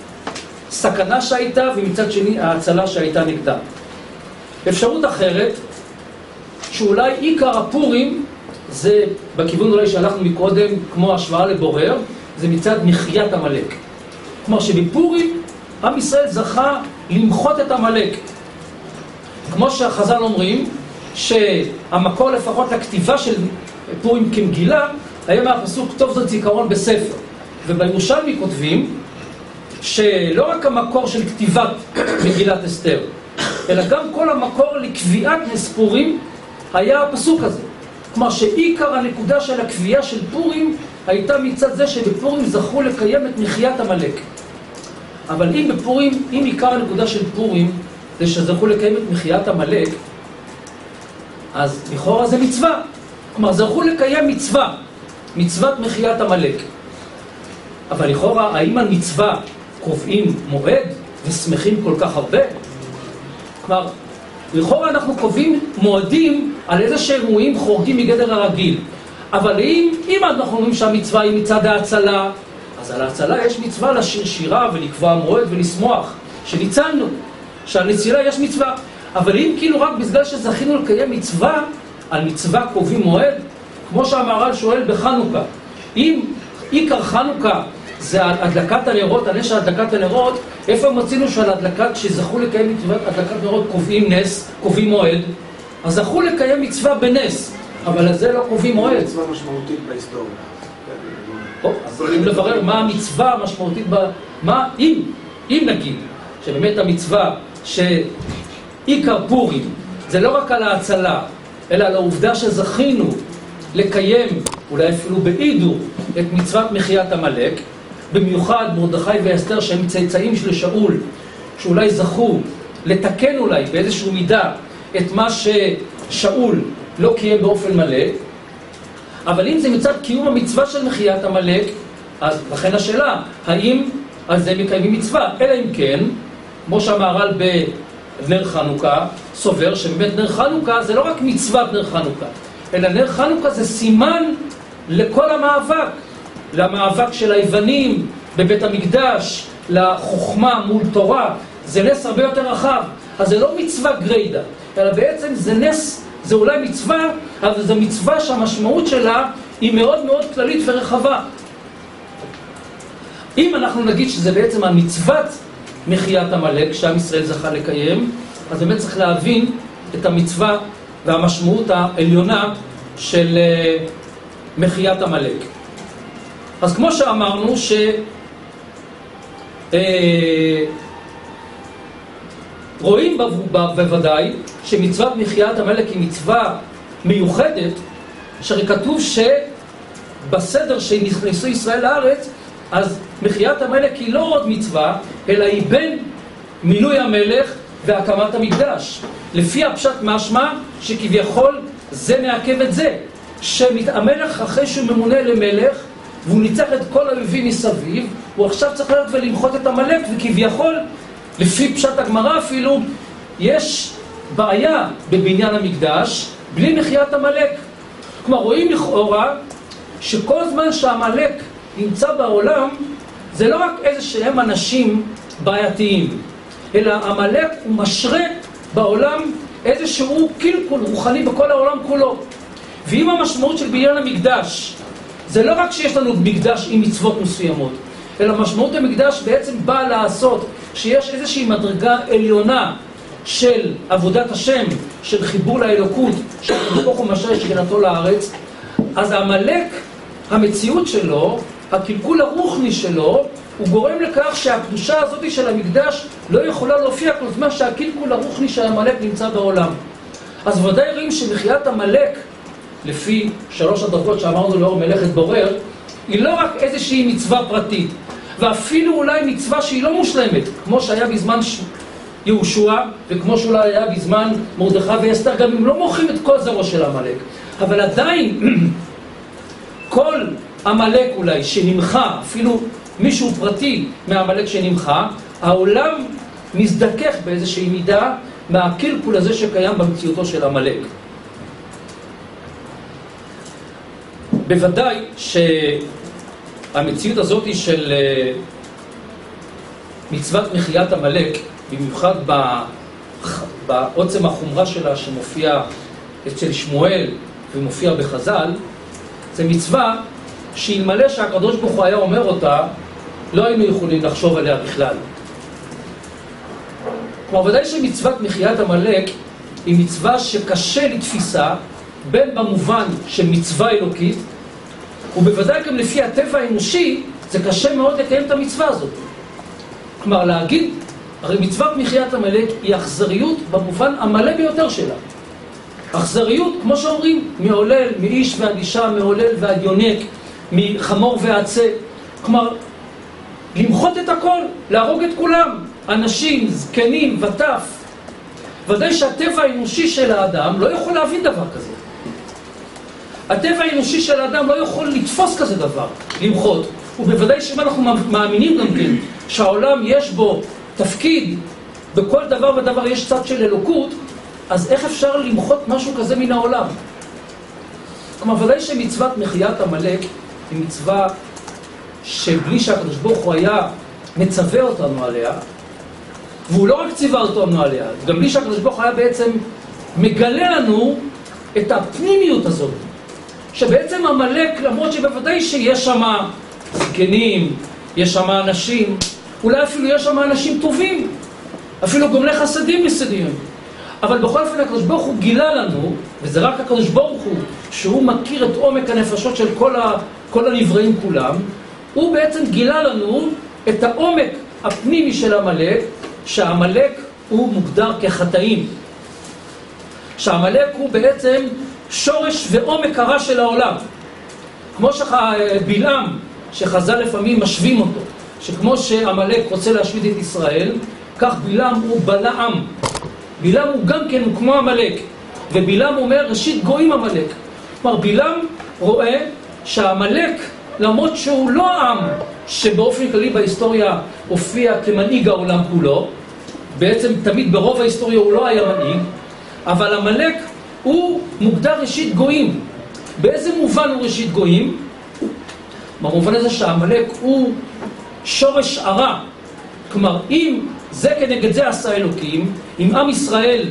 A: הסכנה שהייתה ומצד שני ההצלה שהייתה נגדה. אפשרות אחרת, שאולי עיקר הפורים זה בכיוון אולי שהלכנו מקודם כמו השוואה לבורר, זה מצד מחיית עמלק. כלומר שבפורים עם ישראל זכה למחות את עמלק. כמו שהחז"ל אומרים שהמקור לפחות לכתיבה של פורים כמגילה היה מהפסוק כתוב זאת זיכרון בספר. ובירושלמי כותבים שלא רק המקור של כתיבת מגילת אסתר, אלא גם כל המקור לקביעת נס פורים היה הפסוק הזה. כלומר שעיקר הנקודה של הקביעה של פורים הייתה מצד זה שבפורים זכו לקיים את מחיית עמלק. אבל אם בפורים, אם עיקר הנקודה של פורים זה שזכו לקיים את מחיית עמלק, אז לכאורה זה מצווה. כלומר זכו לקיים מצווה, מצוות מחיית עמלק. אבל לכאורה האם על מצווה קובעים מועד ושמחים כל כך הרבה? כלומר, לכאורה אנחנו קובעים מועדים על איזה שאירועים חורגים מגדר הרגיל. אבל אם, אם אנחנו אומרים שהמצווה היא מצד ההצלה, אז על ההצלה יש מצווה לשיר שירה ולקבוע מועד ולשמוח שניצלנו, שעל נצילה יש מצווה. אבל אם כאילו רק בגלל שזכינו לקיים מצווה, על מצווה קובעים מועד, כמו שהמהר"ל שואל בחנוכה, אם עיקר חנוכה זה על הדלקת הנרות, הנס של הדלקת הנרות, איפה מצינו שעל הדלקת, שזכו לקיים מצוות הדלקת נרות קובעים נס, קובעים מועד? אז זכו לקיים מצווה בנס, אבל לזה לא קובעים מועד.
C: מצווה משמעותית בהיסטוריה.
A: טוב, אז צריכים לברר מה המצווה המשמעותית, מה, אם, אם נגיד, שבאמת המצווה שעיקר פורים, זה לא רק על ההצלה, אלא על העובדה שזכינו לקיים, אולי אפילו בעידור, את מצוות מחיית עמלק, במיוחד מרדכי ואסתר שהם צאצאים של שאול, שאולי זכו לתקן אולי באיזשהו מידה את מה ששאול לא קיים באופן מלא, אבל אם זה מצד קיום המצווה של מחיית עמלק, אז לכן השאלה, האם על זה מקיימים מצווה? אלא אם כן, כמו שהמהר"ל בנר חנוכה סובר שבאמת נר חנוכה זה לא רק מצוות נר חנוכה, אלא נר חנוכה זה סימן לכל המאבק, למאבק של היוונים בבית המקדש, לחוכמה מול תורה, זה נס הרבה יותר רחב. אז זה לא מצווה גריידה, אלא בעצם זה נס, זה אולי מצווה, אבל זו מצווה שהמשמעות שלה היא מאוד מאוד כללית ורחבה. אם אנחנו נגיד שזה בעצם המצוות מחיית עמלק שעם ישראל זכה לקיים, אז באמת צריך להבין את המצווה והמשמעות העליונה של מחיית עמלק. אז כמו שאמרנו ש... רואים בוודאי שמצוות מחיית עמלק היא מצווה מיוחדת, שהרי כתוב שבסדר שנכנסו ישראל לארץ, אז מחיית עמלק היא לא עוד מצווה, אלא היא בין מינוי המלך והקמת המקדש. לפי הפשט משמע שכביכול זה מעכב את זה, שהמלך אחרי שהוא ממונה למלך והוא ניצח את כל האויבים מסביב, הוא עכשיו צריך ללכת ולמחות את עמלק, וכביכול לפי פשט הגמרא אפילו יש בעיה בבניין המקדש בלי מחיית עמלק. כלומר רואים לכאורה שכל זמן שהעמלק נמצא בעולם זה לא רק איזה שהם אנשים בעייתיים, אלא עמלק הוא משרה בעולם איזשהו קלקול רוחני בכל העולם כולו. ואם המשמעות של בניין המקדש זה לא רק שיש לנו מקדש עם מצוות מסוימות, אלא משמעות המקדש בעצם באה לעשות שיש איזושהי מדרגה עליונה של עבודת השם, של חיבור לאלוקות, של ברוך הוא משרה שכינתו לארץ, אז העמלק, המציאות שלו, הקלקול הרוחני שלו, הוא גורם לכך שהקדושה הזאת של המקדש לא יכולה להופיע כל זמן שהקלקול הרוחני של העמלק נמצא בעולם. אז ודאי רואים שמחיית עמלק, לפי שלוש הדרגות שאמרנו לאור מלאכת בורר, היא לא רק איזושהי מצווה פרטית, ואפילו אולי מצווה שהיא לא מושלמת, כמו שהיה בזמן ש... יהושע, וכמו שאולי היה בזמן מרדכי ואסתר, גם אם לא מוכרים את כל זרעו של עמלק. אבל עדיין, כל עמלק אולי שנמחה, אפילו מישהו פרטי מהעמלק שנמחה, העולם מזדכך באיזושהי מידה מהקלקול הזה שקיים במציאותו של עמלק. בוודאי שהמציאות הזאת של מצוות מחיית עמלק, במיוחד בעוצם החומרה שלה שמופיע אצל שמואל ומופיע בחז"ל, זה מצווה שאלמלא שהקדוש ברוך הוא היה אומר אותה, לא היינו יכולים לחשוב עליה בכלל. כלומר, ודאי שמצוות מחיית עמלק היא מצווה שקשה לתפיסה, בין במובן של מצווה אלוקית, ובוודאי גם לפי הטבע האנושי, זה קשה מאוד לקיים את המצווה הזאת. כלומר, להגיד, הרי מצוות מחיית עמלק היא אכזריות במובן המלא ביותר שלה. אכזריות, כמו שאומרים, מעולל, מאיש ועד אישה, מעולל ועד יונק, מחמור ועצה. כלומר, למחות את הכל, להרוג את כולם, אנשים, זקנים, וטף. ודאי שהטבע האנושי של האדם לא יכול להבין דבר כזה. הטבע האנושי של האדם לא יכול לתפוס כזה דבר, למחות. ובוודאי שאם אנחנו מאמינים גם כן שהעולם יש בו תפקיד, בכל דבר ודבר יש צד של אלוקות, אז איך אפשר למחות משהו כזה מן העולם? כלומר, ודאי שמצוות מחיית עמלק היא מצווה שבלי שהקדוש ברוך הוא היה מצווה אותנו עליה, והוא לא רק ציווה אותנו עליה, גם בלי שהקדוש ברוך הוא היה בעצם מגלה לנו את הפנימיות הזאת, שבעצם עמלק, למרות שבוודאי שיש שם זקנים, יש שם אנשים, אולי אפילו יש שם אנשים טובים, אפילו גומלי חסדים מסדים, אבל בכל אופן הקדוש ברוך הוא גילה לנו, וזה רק הקדוש ברוך הוא, שהוא מכיר את עומק הנפשות של כל, ה, כל הנבראים כולם, הוא בעצם גילה לנו את העומק הפנימי של עמלק, שהעמלק הוא מוגדר כחטאים. שהעמלק הוא בעצם שורש ועומק הרע של העולם. כמו שבלעם, שחז"ל לפעמים משווים אותו, שכמו שעמלק רוצה להשמיד את ישראל, כך בלעם הוא בלעם. בלעם הוא גם כן הוא כמו עמלק, ובלעם אומר ראשית גויים עמלק. כלומר בלעם רואה שהעמלק, למרות שהוא לא העם שבאופן כללי בהיסטוריה הופיע כמנהיג העולם כולו, בעצם תמיד ברוב ההיסטוריה הוא לא היה מנהיג, אבל עמלק הוא מוגדר ראשית גויים. באיזה מובן הוא ראשית גויים? במובן הזה שהעמלק הוא שורש הרע. כלומר, אם זה כנגד זה עשה אלוקים, אם עם ישראל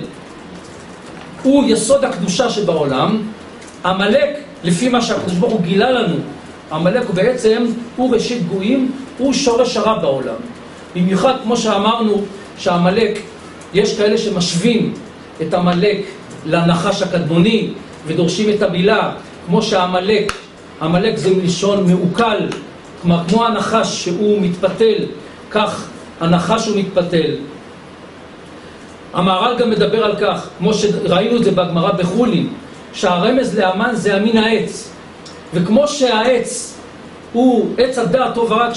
A: הוא יסוד הקדושה שבעולם, עמלק, לפי מה שהקדוש ברוך הוא גילה לנו, עמלק הוא בעצם, הוא ראשית גויים, הוא שורש הרע בעולם. במיוחד כמו שאמרנו, שעמלק, יש כאלה שמשווים את עמלק לנחש הקדמוני ודורשים את הבילה, כמו שעמלק, עמלק זה מלשון מעוקל, כלומר כמו הנחש שהוא מתפתל, כך הנחש הוא מתפתל. המהר"ל גם מדבר על כך, כמו שראינו את זה בגמרא בחולין, שהרמז לאמן זה המין העץ, וכמו שהעץ הוא עץ הדעת טוב ורע,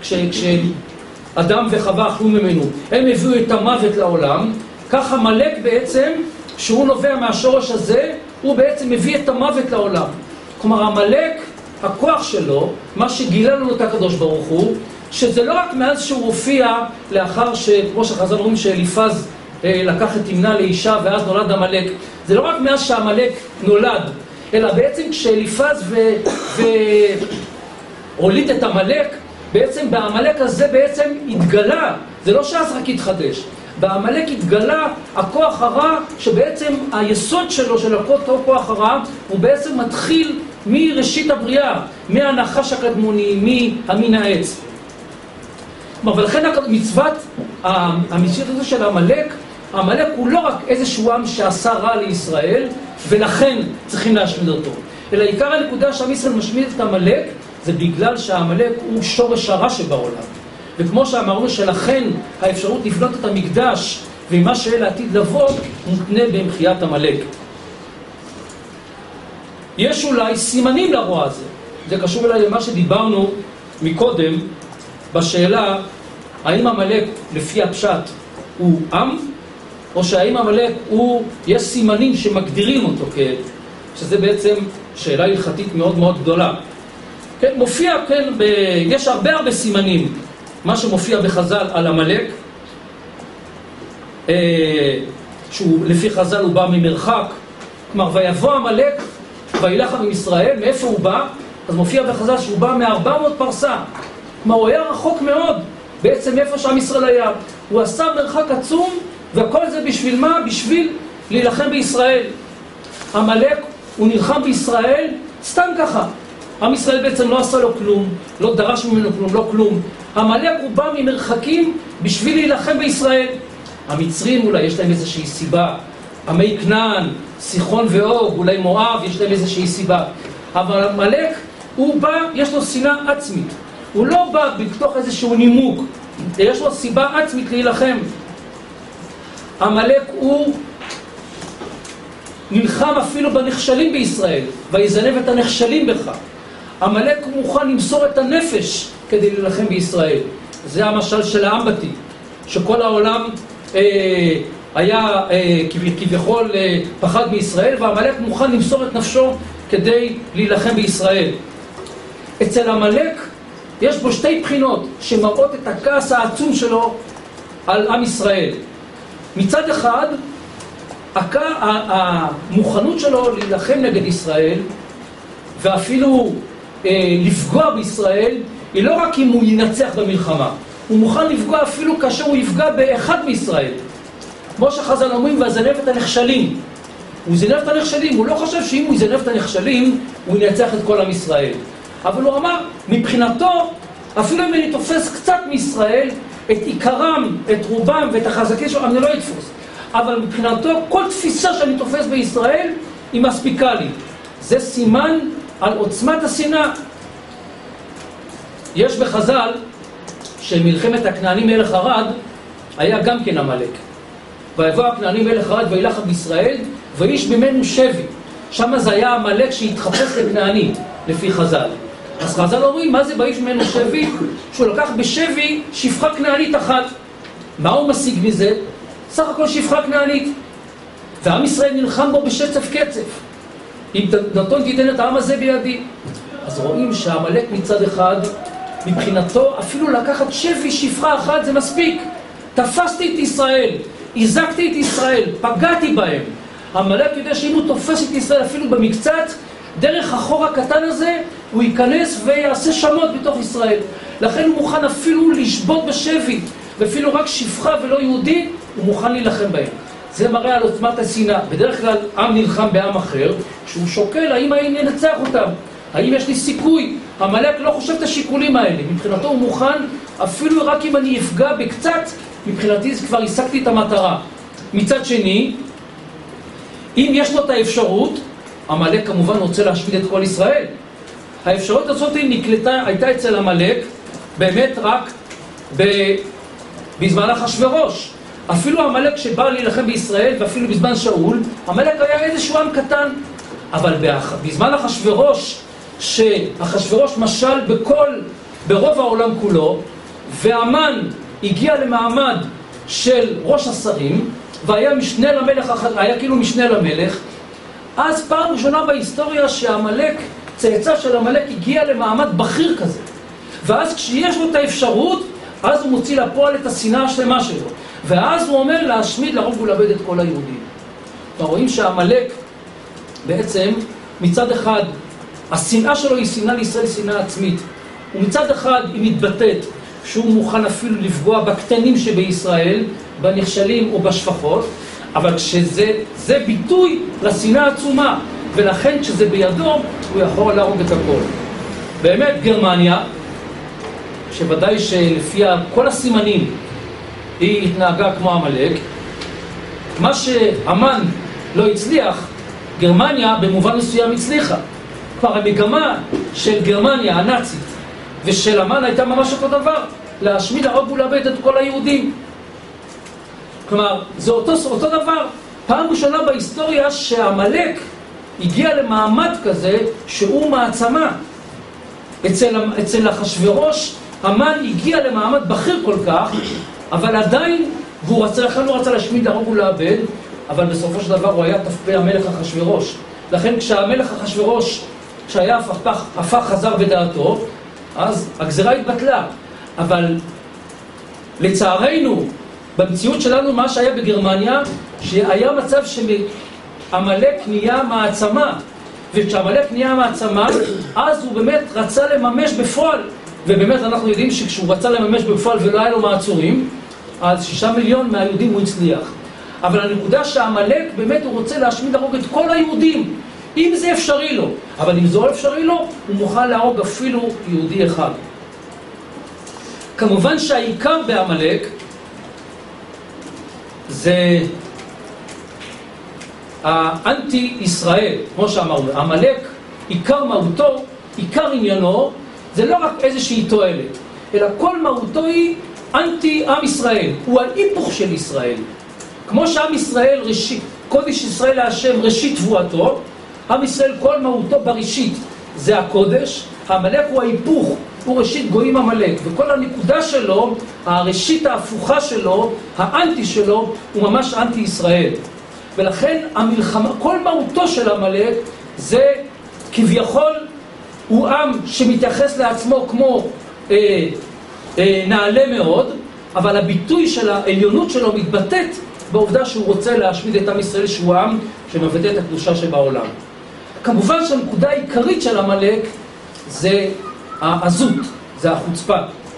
A: כשאדם וחווה אכלו ממנו, הם הביאו את המוות לעולם, כך עמלק בעצם, שהוא נובע מהשורש הזה, הוא בעצם מביא את המוות לעולם. כלומר, עמלק, הכוח שלו, מה שגילה לנו את הקדוש ברוך הוא, שזה לא רק מאז שהוא הופיע לאחר שכמו שחז"ל אומרים שאליפז אה, לקח את תמנה לאישה ואז נולד עמלק, זה לא רק מאז שעמלק נולד, אלא בעצם כשאליפז והוליד את עמלק, בעצם בעמלק הזה בעצם התגלה, זה לא שאז רק התחדש, בעמלק התגלה הכוח הרע, שבעצם היסוד שלו, של אותו כוח הרע, הוא בעצם מתחיל מראשית הבריאה, מהנחש הקדמוני, מהמין העץ. אבל לכן מצוות, המצוות הזה של עמלק, עמלק הוא לא רק איזשהו עם שעשה רע לישראל, ולכן צריכים להשמיד אותו. אלא עיקר הנקודה שעם ישראל משמיד את עמלק, זה בגלל שהעמלק הוא שורש הרע שבעולם. וכמו שאמרנו שלכן האפשרות לבנות את המקדש ומה שאל העתיד לבוא מותנה במחיית עמלק. יש אולי סימנים לרוע הזה. זה קשור אולי למה שדיברנו מקודם בשאלה האם עמלק לפי הפשט הוא עם, או שהאם עמלק הוא, יש סימנים שמגדירים אותו כעד, שזה בעצם שאלה הלכתית מאוד מאוד גדולה. כן, מופיע, כן, ב... יש הרבה הרבה סימנים, מה שמופיע בחז"ל על עמלק, אה, שהוא לפי חז"ל הוא בא ממרחק, כלומר ויבוא עמלק וילך עם ישראל, מאיפה הוא בא? אז מופיע בחז"ל שהוא בא מ-ארבע מאות פרסה, כלומר הוא היה רחוק מאוד, בעצם איפה שעם ישראל היה, הוא עשה מרחק עצום, וכל זה בשביל מה? בשביל להילחם בישראל. עמלק הוא נלחם בישראל סתם ככה, עם ישראל בעצם לא עשה לו כלום, לא דרש ממנו כלום, לא כלום. עמלק הוא בא ממרחקים בשביל להילחם בישראל. המצרים אולי יש להם איזושהי סיבה, עמי כנען, סיחון ואוג, אולי מואב, יש להם איזושהי סיבה. אבל עמלק הוא בא, יש לו שנאה עצמית, הוא לא בא בתוך איזשהו נימוק, יש לו סיבה עצמית להילחם. עמלק הוא נלחם אפילו בנכשלים בישראל, ויזנב את הנכשלים בך. עמלק הוא מוכן למסור את הנפש כדי להילחם בישראל. זה המשל של האמבטי, שכל העולם אה, היה אה, כביכול אה, פחד מישראל, ועמלק מוכן למסור את נפשו כדי להילחם בישראל. אצל עמלק יש בו שתי בחינות שמראות את הכעס העצום שלו על עם ישראל. מצד אחד, המוכנות שלו להילחם נגד ישראל ואפילו אה, לפגוע בישראל היא לא רק אם הוא ינצח במלחמה, הוא מוכן לפגוע אפילו כאשר הוא יפגע באחד מישראל, כמו שחז"ל אומרים ויזנב את הנכשלים. הוא זנב את הנכשלים, הוא לא חושב שאם הוא יזנב את הנכשלים הוא ינצח את כל עם ישראל, אבל הוא אמר מבחינתו אפילו אם אני תופס קצת מישראל, את עיקרם, את רובם ואת החזקים שלו, אני לא אתפוס. אבל מבחינתו כל תפיסה שאני תופס בישראל היא מספיקה לי. זה סימן על עוצמת השנאה. יש בחז"ל שמלחמת הכנענים מלך ערד היה גם כן עמלק. ויבוא הכנענים מלך ערד וילך בישראל ואיש ממנו שבי. שם זה היה עמלק שהתחפש לכנעני לפי חז"ל. אז חז"ל אומרים, מה זה באיש ממנו שבי? שהוא לקח בשבי שפחה כנענית אחת. מה הוא משיג מזה? סך הכל שפחה כנענית. ועם ישראל נלחם בו בשצף קצף. אם נתון תיתן את העם הזה בידי. אז רואים שהעמלק מצד אחד, מבחינתו אפילו לקחת שבי שפחה אחת זה מספיק. תפסתי את ישראל, הזקתי את ישראל, פגעתי בהם. העמלק יודע שאם הוא תופס את ישראל אפילו במקצת, דרך החור הקטן הזה הוא ייכנס ויעשה שמות בתוך ישראל. לכן הוא מוכן אפילו לשבות בשבי, ואפילו רק שפחה ולא יהודי, הוא מוכן להילחם בהם. זה מראה על עוצמת השנאה. בדרך כלל עם נלחם בעם אחר, שהוא שוקל האם האם ננצח אותם, האם יש לי סיכוי. עמלק לא חושב את השיקולים האלה. מבחינתו הוא מוכן, אפילו רק אם אני אפגע בקצת, מבחינתי כבר השגתי את המטרה. מצד שני, אם יש לו את האפשרות, עמלק כמובן רוצה להשמיד את כל ישראל. האפשרות הזאת נקלטה, הייתה אצל עמלק באמת רק בזמן אחשוורוש. אפילו עמלק שבא להילחם בישראל, ואפילו בזמן שאול, עמלק היה איזשהו עם קטן. אבל בזמן אחשוורוש, שאחשוורוש משל בכל, ברוב העולם כולו, והמן הגיע למעמד של ראש השרים, והיה משנה למלך, היה כאילו משנה למלך, אז פעם ראשונה בהיסטוריה שהעמלק, צאצא של עמלק הגיע למעמד בכיר כזה. ואז כשיש לו את האפשרות, אז הוא מוציא לפועל את השנאה השלמה שלו. ואז הוא אומר להשמיד, להרוג ולאבד את כל היהודים. רואים שהעמלק בעצם מצד אחד, השנאה שלו היא שנאה לישראל, שנאה עצמית. ומצד אחד היא מתבטאת שהוא מוכן אפילו לפגוע בקטנים שבישראל, בנכשלים או בשפחות, אבל כשזה זה ביטוי לשנאה עצומה, ולכן כשזה בידו הוא יכול להרוג את הכל. באמת גרמניה, שוודאי שלפי כל הסימנים היא התנהגה כמו עמלק, מה שהמן לא הצליח, גרמניה במובן מסוים הצליחה. כבר המגמה של גרמניה הנאצית ושל המן הייתה ממש אותו דבר, להשמיד, להרוג ולאבד את כל היהודים. כלומר, זה אותו, אותו דבר. פעם ראשונה בהיסטוריה שעמלק הגיע למעמד כזה שהוא מעצמה. אצל, אצל אחשוורוש, המן הגיע למעמד בכיר כל כך, אבל עדיין, והוא רצה, לכן הוא רצה להשמיד, להרוג ולאבד, אבל בסופו של דבר הוא היה ת"פ המלך אחשוורוש. לכן כשהמלך אחשוורוש, כשהיה הפך, הפך חזר בדעתו, אז הגזרה התבטלה. אבל לצערנו, במציאות שלנו מה שהיה בגרמניה, שהיה מצב שעמלק נהיה מעצמה, וכשעמלק נהיה מעצמה, אז הוא באמת רצה לממש בפועל, ובאמת אנחנו יודעים שכשהוא רצה לממש בפועל ולא היה לו מעצורים, אז שישה מיליון מהיהודים הוא הצליח. אבל הנקודה שעמלק באמת הוא רוצה להשמיד, להרוג את כל היהודים, אם זה אפשרי לו. אבל אם זה לא אפשרי לו, הוא מוכן להרוג אפילו יהודי אחד. כמובן שהעיקר בעמלק זה האנטי ישראל, כמו שאמרנו. עמלק, עיקר מהותו, עיקר עניינו, זה לא רק איזושהי תועלת, אלא כל מהותו היא אנטי עם ישראל, הוא ההיפוך של ישראל. כמו שעם ישראל, ראשית, קודש ישראל להשם ראשית תבואתו, עם ישראל כל מהותו בראשית זה הקודש, עמלק הוא ההיפוך, הוא ראשית גויים עמלק, וכל הנקודה שלו, הראשית ההפוכה שלו, האנטי שלו, הוא ממש אנטי ישראל. ולכן המלחמה, כל מהותו של עמלק זה כביכול, הוא עם שמתייחס לעצמו כמו אה, אה, נעלה מאוד, אבל הביטוי של העליונות שלו מתבטאת בעובדה שהוא רוצה להשמיד את עם ישראל, שהוא עם שמבטא את הקדושה שבעולם. כמובן שהנקודה העיקרית של עמלק זה העזות, זה החוצפה.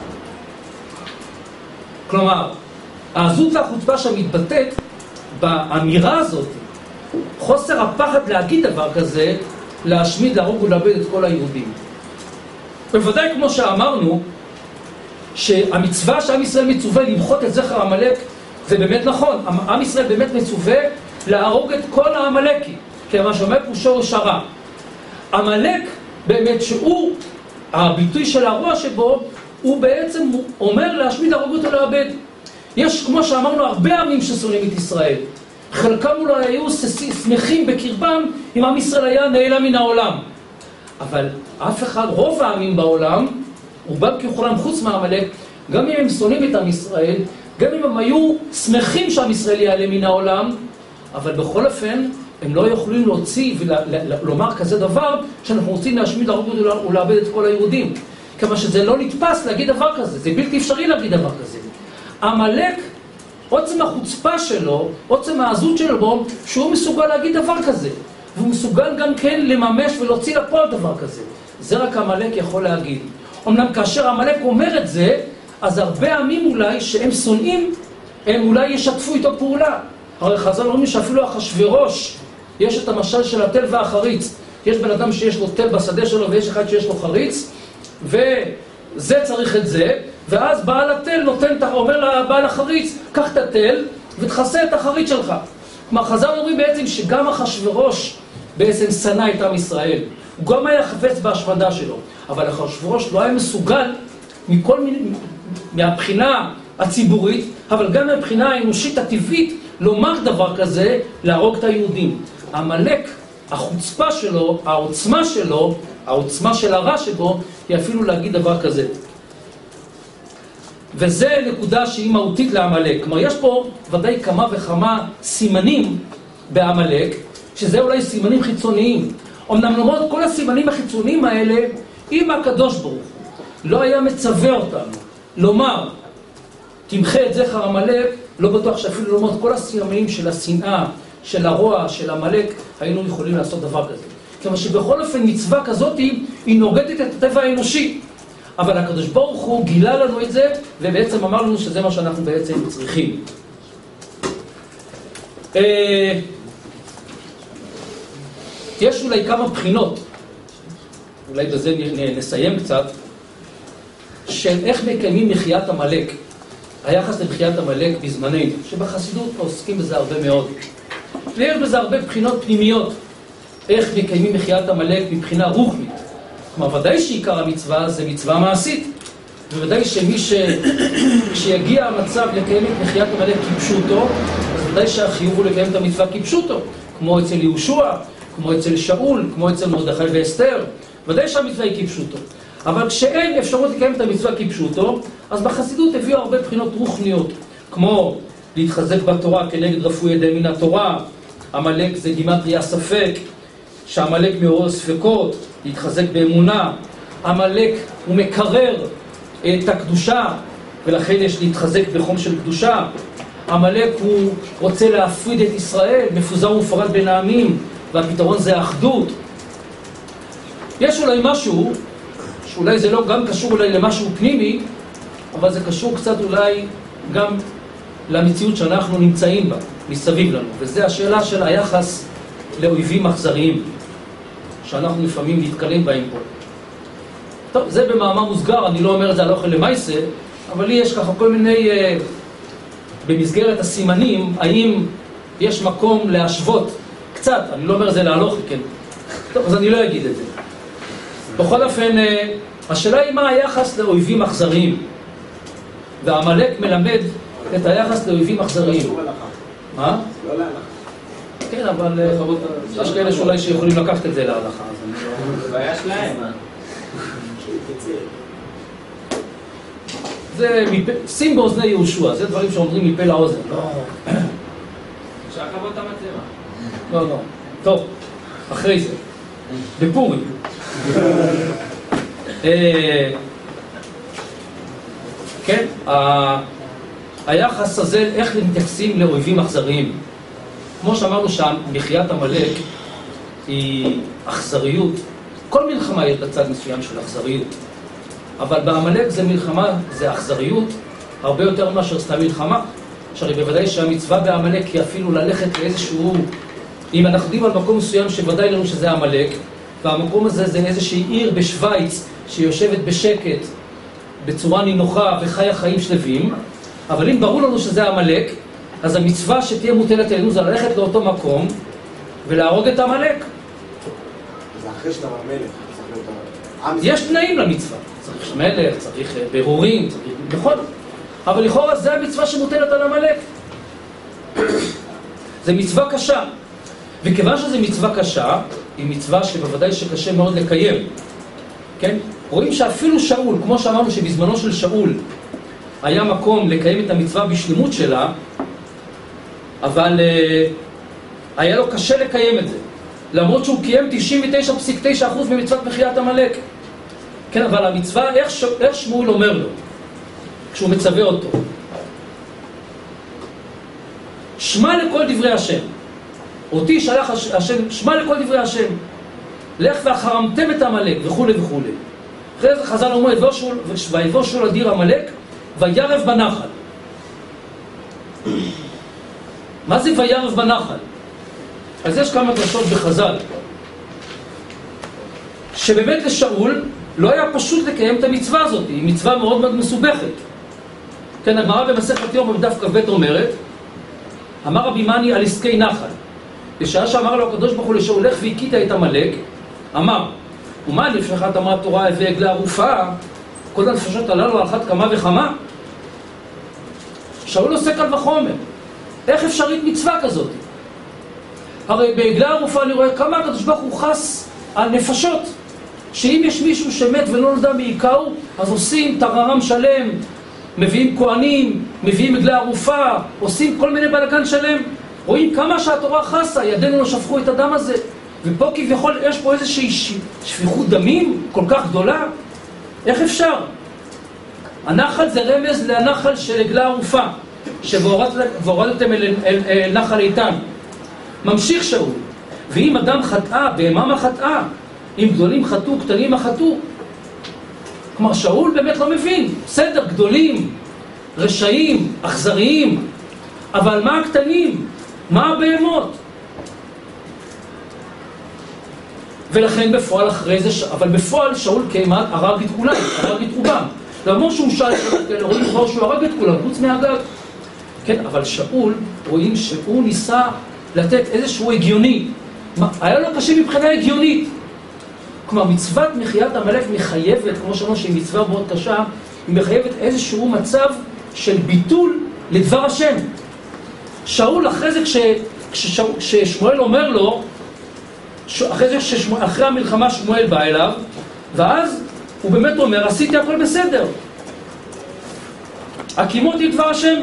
A: כלומר, העזות והחוצפה שמתבטאת באמירה הזאת, חוסר הפחד להגיד דבר כזה, להשמיד, להרוג ולאבד את כל היהודים. בוודאי כמו שאמרנו, שהמצווה שעם ישראל מצווה למחות את זכר עמלק, זה באמת נכון, עם ישראל באמת מצווה להרוג את כל העמלקים, כי מה שאומר פה שורש הרע. עמלק באמת שהוא, הביטוי של הרוע שבו, הוא בעצם אומר להשמיד, להרוג אותו, לאבד. יש, כמו שאמרנו, הרבה עמים ששונאים את ישראל. חלקם אולי היו שמחים בקרבם אם עם ישראל היה נעלם מן העולם. אבל אף אחד, רוב העמים בעולם, רובם ככולם חוץ מהעמלק, גם אם הם שונאים את עם ישראל, גם אם הם היו שמחים שעם ישראל יעלה מן העולם, אבל בכל אופן הם לא יכולים להוציא ולומר כזה דבר שאנחנו רוצים להשמיד, להרוג ולאבד את כל היהודים. כמה שזה לא נתפס להגיד דבר כזה, זה בלתי אפשרי להגיד דבר כזה. עמלק, עוצם החוצפה שלו, עוצם העזות שלו בו, שהוא מסוגל להגיד דבר כזה. והוא מסוגל גם כן לממש ולהוציא לפועל דבר כזה. זה רק עמלק יכול להגיד. אמנם כאשר עמלק אומר את זה, אז הרבה עמים אולי שהם שונאים, הם אולי ישתפו איתו פעולה. הרי חז"ל אומרים שאפילו אחשוורוש, יש את המשל של התל והחריץ. יש בן אדם שיש לו תל בשדה שלו ויש אחד שיש לו חריץ, וזה צריך את זה, ואז בעל התל נותן, אומר לבעל החריץ, קח את התל ותחסה את החריץ שלך. כלומר, חז"ל אומרים בעצם שגם אחשוורוש בעצם שנא את עם ישראל. הוא גם היה חפץ בהשמדה שלו, אבל אחשוורוש לא היה מסוגל מכל מיני, מהבחינה הציבורית, אבל גם מהבחינה האנושית הטבעית, לומר דבר כזה, להרוג את היהודים. עמלק, החוצפה שלו, העוצמה שלו, העוצמה של הרע שבו, היא אפילו להגיד דבר כזה. וזה נקודה שהיא מהותית לעמלק. כלומר, יש פה ודאי כמה וכמה סימנים בעמלק, שזה אולי סימנים חיצוניים. אמנם למרות כל הסימנים החיצוניים האלה, אם הקדוש ברוך לא היה מצווה אותנו לומר, תמחה את זכר עמלק, לא בטוח שאפילו למרות כל הסימנים של השנאה, של הרוע, של עמלק, היינו יכולים לעשות דבר כזה. כלומר שבכל אופן מצווה כזאת היא נוגדת את הטבע האנושי. אבל הקדוש ברוך הוא גילה לנו את זה, ובעצם אמר לנו שזה מה שאנחנו בעצם צריכים. יש אולי כמה בחינות, אולי בזה נסיים קצת, של איך מקיימים מחיית עמלק. היחס למחיית עמלק בזמננו, שבחסידות עוסקים בזה הרבה מאוד. ויש בזה הרבה בחינות פנימיות, איך מקיימים מחיית עמלק מבחינה רוחנית. כלומר, ודאי שעיקר המצווה זה מצווה מעשית, וודאי שמי ש... כשיגיע המצב לקיים את מחיית עמלק כפשוטו, אז ודאי שהחיוב הוא לקיים את המצווה כפשוטו, כמו אצל יהושע, כמו אצל שאול, כמו אצל מרדכי ואסתר, ודאי שהמצווה היא כפשוטו. אבל כשאין אפשרות לקיים את המצווה כפשוטו, אז בחסידות הביאו הרבה בחינות רוחניות, כמו להתחזק בתורה כנגד רפוי ידי מן התורה, עמלק זה גימטריה ספק, שעמלק מעורר ספקות, להתחזק באמונה, עמלק הוא מקרר את הקדושה, ולכן יש להתחזק בחום של קדושה, עמלק הוא רוצה להפריד את ישראל, מפוזר ומפרד בין העמים, והפתרון זה האחדות. יש אולי משהו, שאולי זה לא גם קשור אולי למשהו פנימי, אבל זה קשור קצת אולי גם למציאות שאנחנו נמצאים בה, מסביב לנו, וזה השאלה של היחס לאויבים אכזריים, שאנחנו לפעמים נתקלים בהם פה. טוב, זה במאמר מוסגר, אני לא אומר את זה על אוכל למעשה, אבל לי יש ככה כל מיני, uh, במסגרת הסימנים, האם יש מקום להשוות קצת, אני לא אומר את זה להלוך, כן? טוב, אז אני לא אגיד את זה. בכל אופן, uh, השאלה היא מה היחס לאויבים אכזריים, והעמלק מלמד את היחס לאויבים אכזריים. מה?
C: לא להלכה.
A: כן, אבל יש כאלה שאולי שיכולים לקחת את זה להלכה.
B: זה בעיה שלהם.
A: זה שים באוזני יהושע, זה דברים שאומרים מפה לאוזן.
B: אפשר לקבל את המצלמה.
A: לא, לא. טוב, אחרי זה. בפורים. כן, היחס הזה, איך מתייחסים לאויבים אכזריים. כמו שאמרנו שמחיית עמלק היא אכזריות. כל מלחמה יש בצד מסוים של אכזריות. אבל בעמלק זה מלחמה, זה אכזריות, הרבה יותר מאשר סתם מלחמה. שהרי בוודאי שהמצווה בעמלק היא אפילו ללכת לאיזשהו... אם אנחנו יודעים על מקום מסוים שוודאי לנו שזה עמלק, והמקום הזה זה איזושהי עיר בשוויץ שיושבת בשקט, בצורה נינוחה וחיה חיים שלווים, אבל אם ברור לנו שזה עמלק, אז המצווה שתהיה מוטלת עלינו זה ללכת לאותו מקום ולהרוג את המלאק.
C: זה אחרי שאתה המלך.
A: יש תנאים למצווה. צריך מלך, צריך ברורים, צריך... נכון. אבל לכאורה זה המצווה שמוטלת על המלאק. זה מצווה קשה. וכיוון שזו מצווה קשה, היא מצווה שבוודאי שקשה מאוד לקיים. כן? רואים שאפילו שאול, כמו שאמרנו שבזמנו של שאול היה מקום לקיים את המצווה בשלמות שלה, אבל uh, היה לו קשה לקיים את זה. למרות שהוא קיים תשעים ותשע נקודה תשע אחוז ממצוות מחיית המלאק. כן, אבל המצווה, איך, ש... איך שמואל אומר לו, כשהוא מצווה אותו? שמע לכל דברי השם. אותי שלח השם, שמע לכל דברי השם. לך ואחרמתם את המלאק, וכו' וכו'. אחרי זה חז"ל אומרים, ויבושו לדיר המלאק, וירב בנחל. מה זה וירב בנחל? אז יש כמה דרשות בחז"ל. שבאמת לשאול לא היה פשוט לקיים את המצווה הזאת, היא מצווה מאוד מאוד מסובכת. כן, הגמרא במסכת יום בדף כ"ב אומרת, אמר רבי מני על עסקי נחל. בשעה שאמר לו הקדוש ברוך הוא לשאול, לך והכית את המלאק, אמר, ומה לפניך אמרה תורה הווה עגלה ערופה, כל הנפשות הללו על אחת כמה וכמה? שאול עושה קל וחומר. איך אפשרית מצווה כזאת? הרי בעגלה ערופה אני רואה כמה הקדוש ברוך הוא חס על נפשות, שאם יש מישהו שמת ולא נדע מעיקרו, אז עושים טררם שלם, מביאים כהנים, מביאים עגלה ערופה, עושים כל מיני בלגן שלם. רואים כמה שהתורה חסה, ידינו לא שפכו את הדם הזה. ופה כביכול יש פה איזושהי שפיכות דמים כל כך גדולה. איך אפשר? הנחל זה רמז לנחל של עגלה ערופה, שהורדתם אל, אל, אל, אל נחל איתן. ממשיך שאול, ואם אדם חטאה, בהמה מה חטאה? אם גדולים חטאו, קטנים מה חטאו? כלומר, שאול באמת לא מבין. בסדר, גדולים, רשעים, אכזריים, אבל מה הקטנים? מה הבהמות? ולכן בפועל אחרי זה, אבל בפועל שאול כמעט הרג את כולם, הרג את רובם. למרות שהוא שאל, רואים כבר שהוא הרג את כולם, חוץ מהגג. כן, אבל שאול, רואים שהוא ניסה לתת איזשהו הגיוני. היה לו קשה מבחינה הגיונית. כלומר, מצוות מחיית המלאק מחייבת, כמו שאמרנו שהיא מצווה מאוד קשה, היא מחייבת איזשהו מצב של ביטול לדבר השם. שאול אחרי זה, כש, כש, כששמואל אומר לו, אחרי זה, כששמואל, אחרי המלחמה שמואל בא אליו, ואז הוא באמת אומר, עשיתי הכל בסדר. הקימותי דבר השם.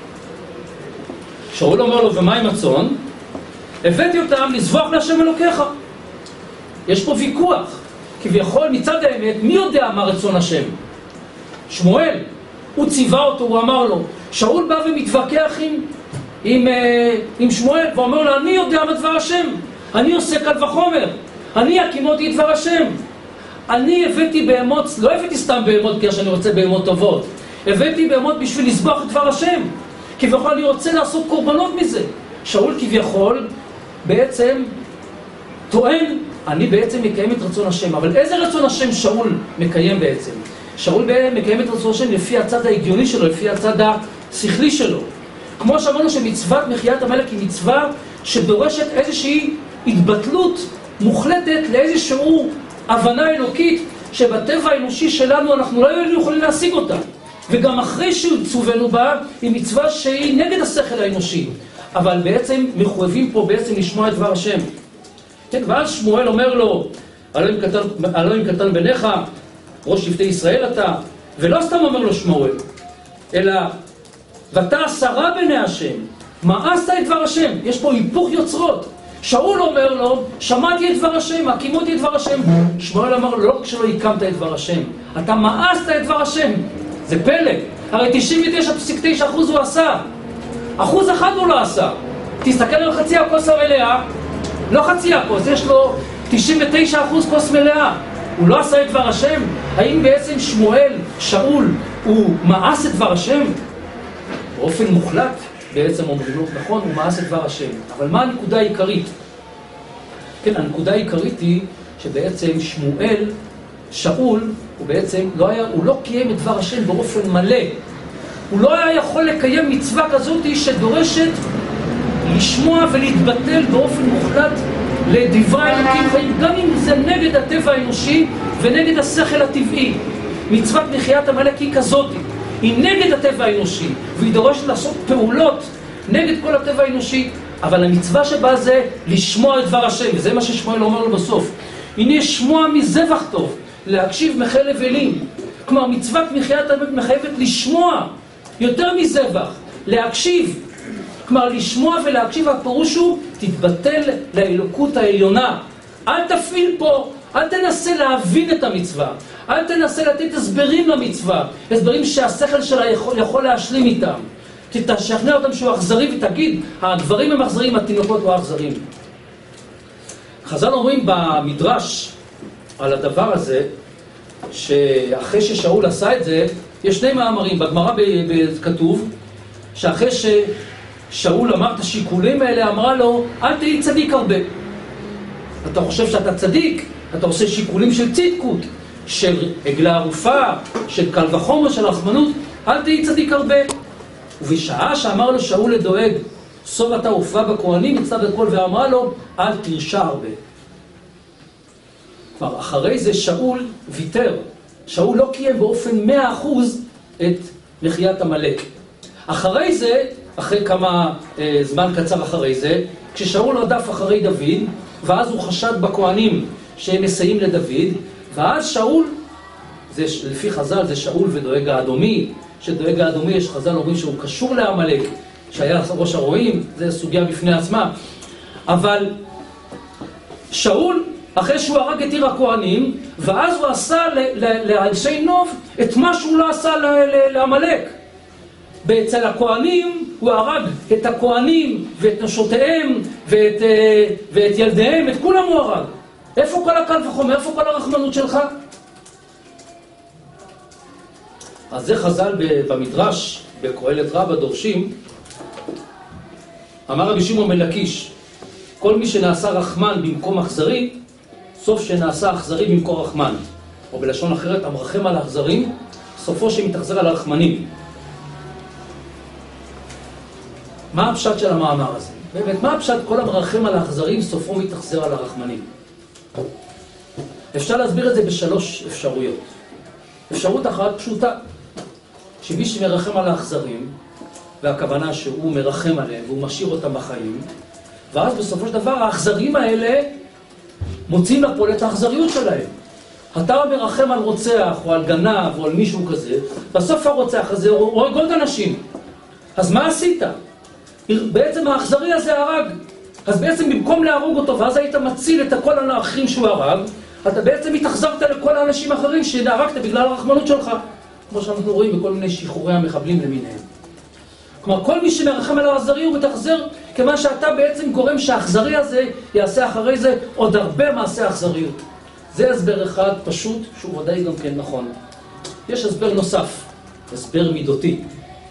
A: שאול אומר לו, ומה עם הצאן? הבאתי אותם לזבוח להשם אלוקיך. יש פה ויכוח. כביכול מצד האמת, מי יודע מה רצון השם? שמואל. הוא ציווה אותו, הוא אמר לו. שאול בא ומתווכח עם, עם, עם שמואל, ואומר לו, אני יודע מה דבר השם. אני עושה קל וחומר. אני הקימותי דבר השם. אני הבאתי בהמות, לא הבאתי סתם בהמות כי שאני רוצה בהמות טובות. הבאתי בהמות בשביל לזבוח את דבר השם. כביכול אני רוצה לעשות קורבנות מזה. שאול כביכול בעצם טוען, אני בעצם מקיים את רצון השם. אבל איזה רצון השם שאול מקיים בעצם? שאול מקיים את רצון השם לפי הצד ההגיוני שלו, לפי הצד השכלי שלו. כמו שאמרנו שמצוות מחיית המלאק היא מצווה שדורשת איזושהי התבטלות מוחלטת לאיזשהו הבנה אלוקית שבטבע האנושי שלנו אנחנו לא יכולים להשיג אותה. וגם אחרי שצווינו בה, היא מצווה שהיא נגד השכל האנושי. אבל בעצם מחויבים פה בעצם לשמוע את דבר השם. כן, ואז שמואל אומר לו, הלא אם קטן בניך, ראש שבטי ישראל אתה, ולא סתם אומר לו שמואל, אלא, ואתה עשרה בני השם, מה עשת את דבר השם? יש פה היפוך יוצרות. שאול אומר לו, שמעתי את דבר השם, הקימותי את דבר השם. שמואל אמר לו, לא כשלא הקמת את דבר השם, אתה מאסת את דבר השם. זה פלא. הרי תשעים ותשע נקודה תשע אחוז הוא עשה. אחוז אחד הוא לא עשה. תסתכל על חצי הכוס המלאה, לא חצי הכוס, יש לו תשעים ותשע אחוז כוס מלאה. הוא לא עשה את דבר השם? האם בעצם שמואל, שאול, הוא מאס את דבר השם? באופן מוחלט, בעצם אומרים לו, נכון, הוא מאס את דבר השם. אבל מה הנקודה העיקרית? כן, הנקודה העיקרית היא שבעצם שמואל, שאול, הוא בעצם לא היה, הוא לא קיים את דבר השם באופן מלא. הוא לא היה יכול לקיים מצווה כזאת שדורשת לשמוע ולהתבטל באופן מוחלט לדברי אלוקים חיים, גם אם זה נגד הטבע האנושי ונגד השכל הטבעי. מצוות מחיית עמלק היא כזאת, היא נגד הטבע האנושי, והיא דורשת לעשות פעולות נגד כל הטבע האנושי, אבל המצווה שבה זה לשמוע את דבר השם, וזה מה ששמואל אומר לו בסוף. הנה שמוע מזבח טוב, להקשיב מחלב אלים. כלומר, מצוות מחיית עמלק מחייבת לשמוע יותר מזבח, להקשיב. כלומר, לשמוע ולהקשיב, הפירוש הוא, תתבטל לאלוקות העליונה. אל תפעיל פה, אל תנסה להבין את המצווה, אל תנסה לתת הסברים למצווה, הסברים שהשכל שלה יכול, יכול להשלים איתם. תשכנע אותם שהוא אכזרי ותגיד, הדברים הם אכזרים, התינוקות לא אכזרים. חז"ל אומרים במדרש על הדבר הזה, שאחרי ששאול עשה את זה, יש שני מאמרים, בגמרא כתוב, שאחרי ששאול אמר את השיקולים האלה, אמרה לו, אל תהי צדיק הרבה. אתה חושב שאתה צדיק, אתה עושה שיקולים של צדקות, של עגלה ערופה, של קל וחומר, של רחמנות, אל תהי צדיק הרבה. ובשעה שאמר לו שאול לדואג, סוב אתה הופעה בכהנים, מצד הכל, ואמרה לו, אל תרשע הרבה. כבר אחרי זה שאול ויתר. שאול לא קיים באופן מאה אחוז את מחיית עמלק. אחרי זה, אחרי כמה אה, זמן קצר אחרי זה, כששאול רדף אחרי דוד, ואז הוא חשד בכהנים שהם מסייעים לדוד, ואז שאול, זה, לפי חז"ל זה שאול ודואג האדומי, שדואג האדומי יש חז"ל אומרים שהוא קשור לעמלק, שהיה ראש הרועים, זה סוגיה בפני עצמה. אבל שאול, אחרי שהוא הרג את עיר הכהנים, ואז הוא עשה לאנשי נוב את מה שהוא לא עשה לעמלק. אצל הכהנים הוא הרג את הכהנים ואת נשותיהם ואת, ואת ילדיהם, את כולם הוא הרג. איפה כל הקל וחומר? איפה כל הרחמנות שלך? אז זה חז"ל במדרש, בקהלת רבה דורשים, אמר רבי שמעון בן לקיש, כל מי שנעשה רחמן במקום אכזרי, סוף שנעשה אכזרי במקום רחמן. או בלשון אחרת, המרחם על האכזרים, סופו שמתאכזר על הרחמנים. מה הפשט של המאמר הזה? באמת, מה הפשט? כל המרחם על האכזרים, סופו מתאכזר על הרחמנים. אפשר להסביר את זה בשלוש אפשרויות. אפשרות אחת פשוטה, שמי שמרחם על האכזרים, והכוונה שהוא מרחם עליהם והוא משאיר אותם בחיים, ואז בסופו של דבר האכזרים האלה מוצאים לפועל את האכזריות שלהם. אתה מרחם על רוצח או על גנב או על מישהו כזה, בסוף הרוצח הזה הורג עוד אנשים. אז מה עשית? בעצם האכזרי הזה הרג. אז בעצם במקום להרוג אותו, ואז היית מציל את כל האחרים שהוא הרג, אתה בעצם התאכזרת לכל האנשים האחרים שהרגת בגלל הרחמנות שלך. כמו שאנחנו רואים בכל מיני שחרורי המחבלים למיניהם. כלומר, כל מי שמרחם על האכזרי הוא מתאכזר, כיוון שאתה בעצם גורם שהאכזרי הזה יעשה אחרי זה עוד הרבה מעשה אכזריות. זה הסבר אחד פשוט, שהוא ודאי גם כן נכון. יש הסבר נוסף, הסבר מידותי.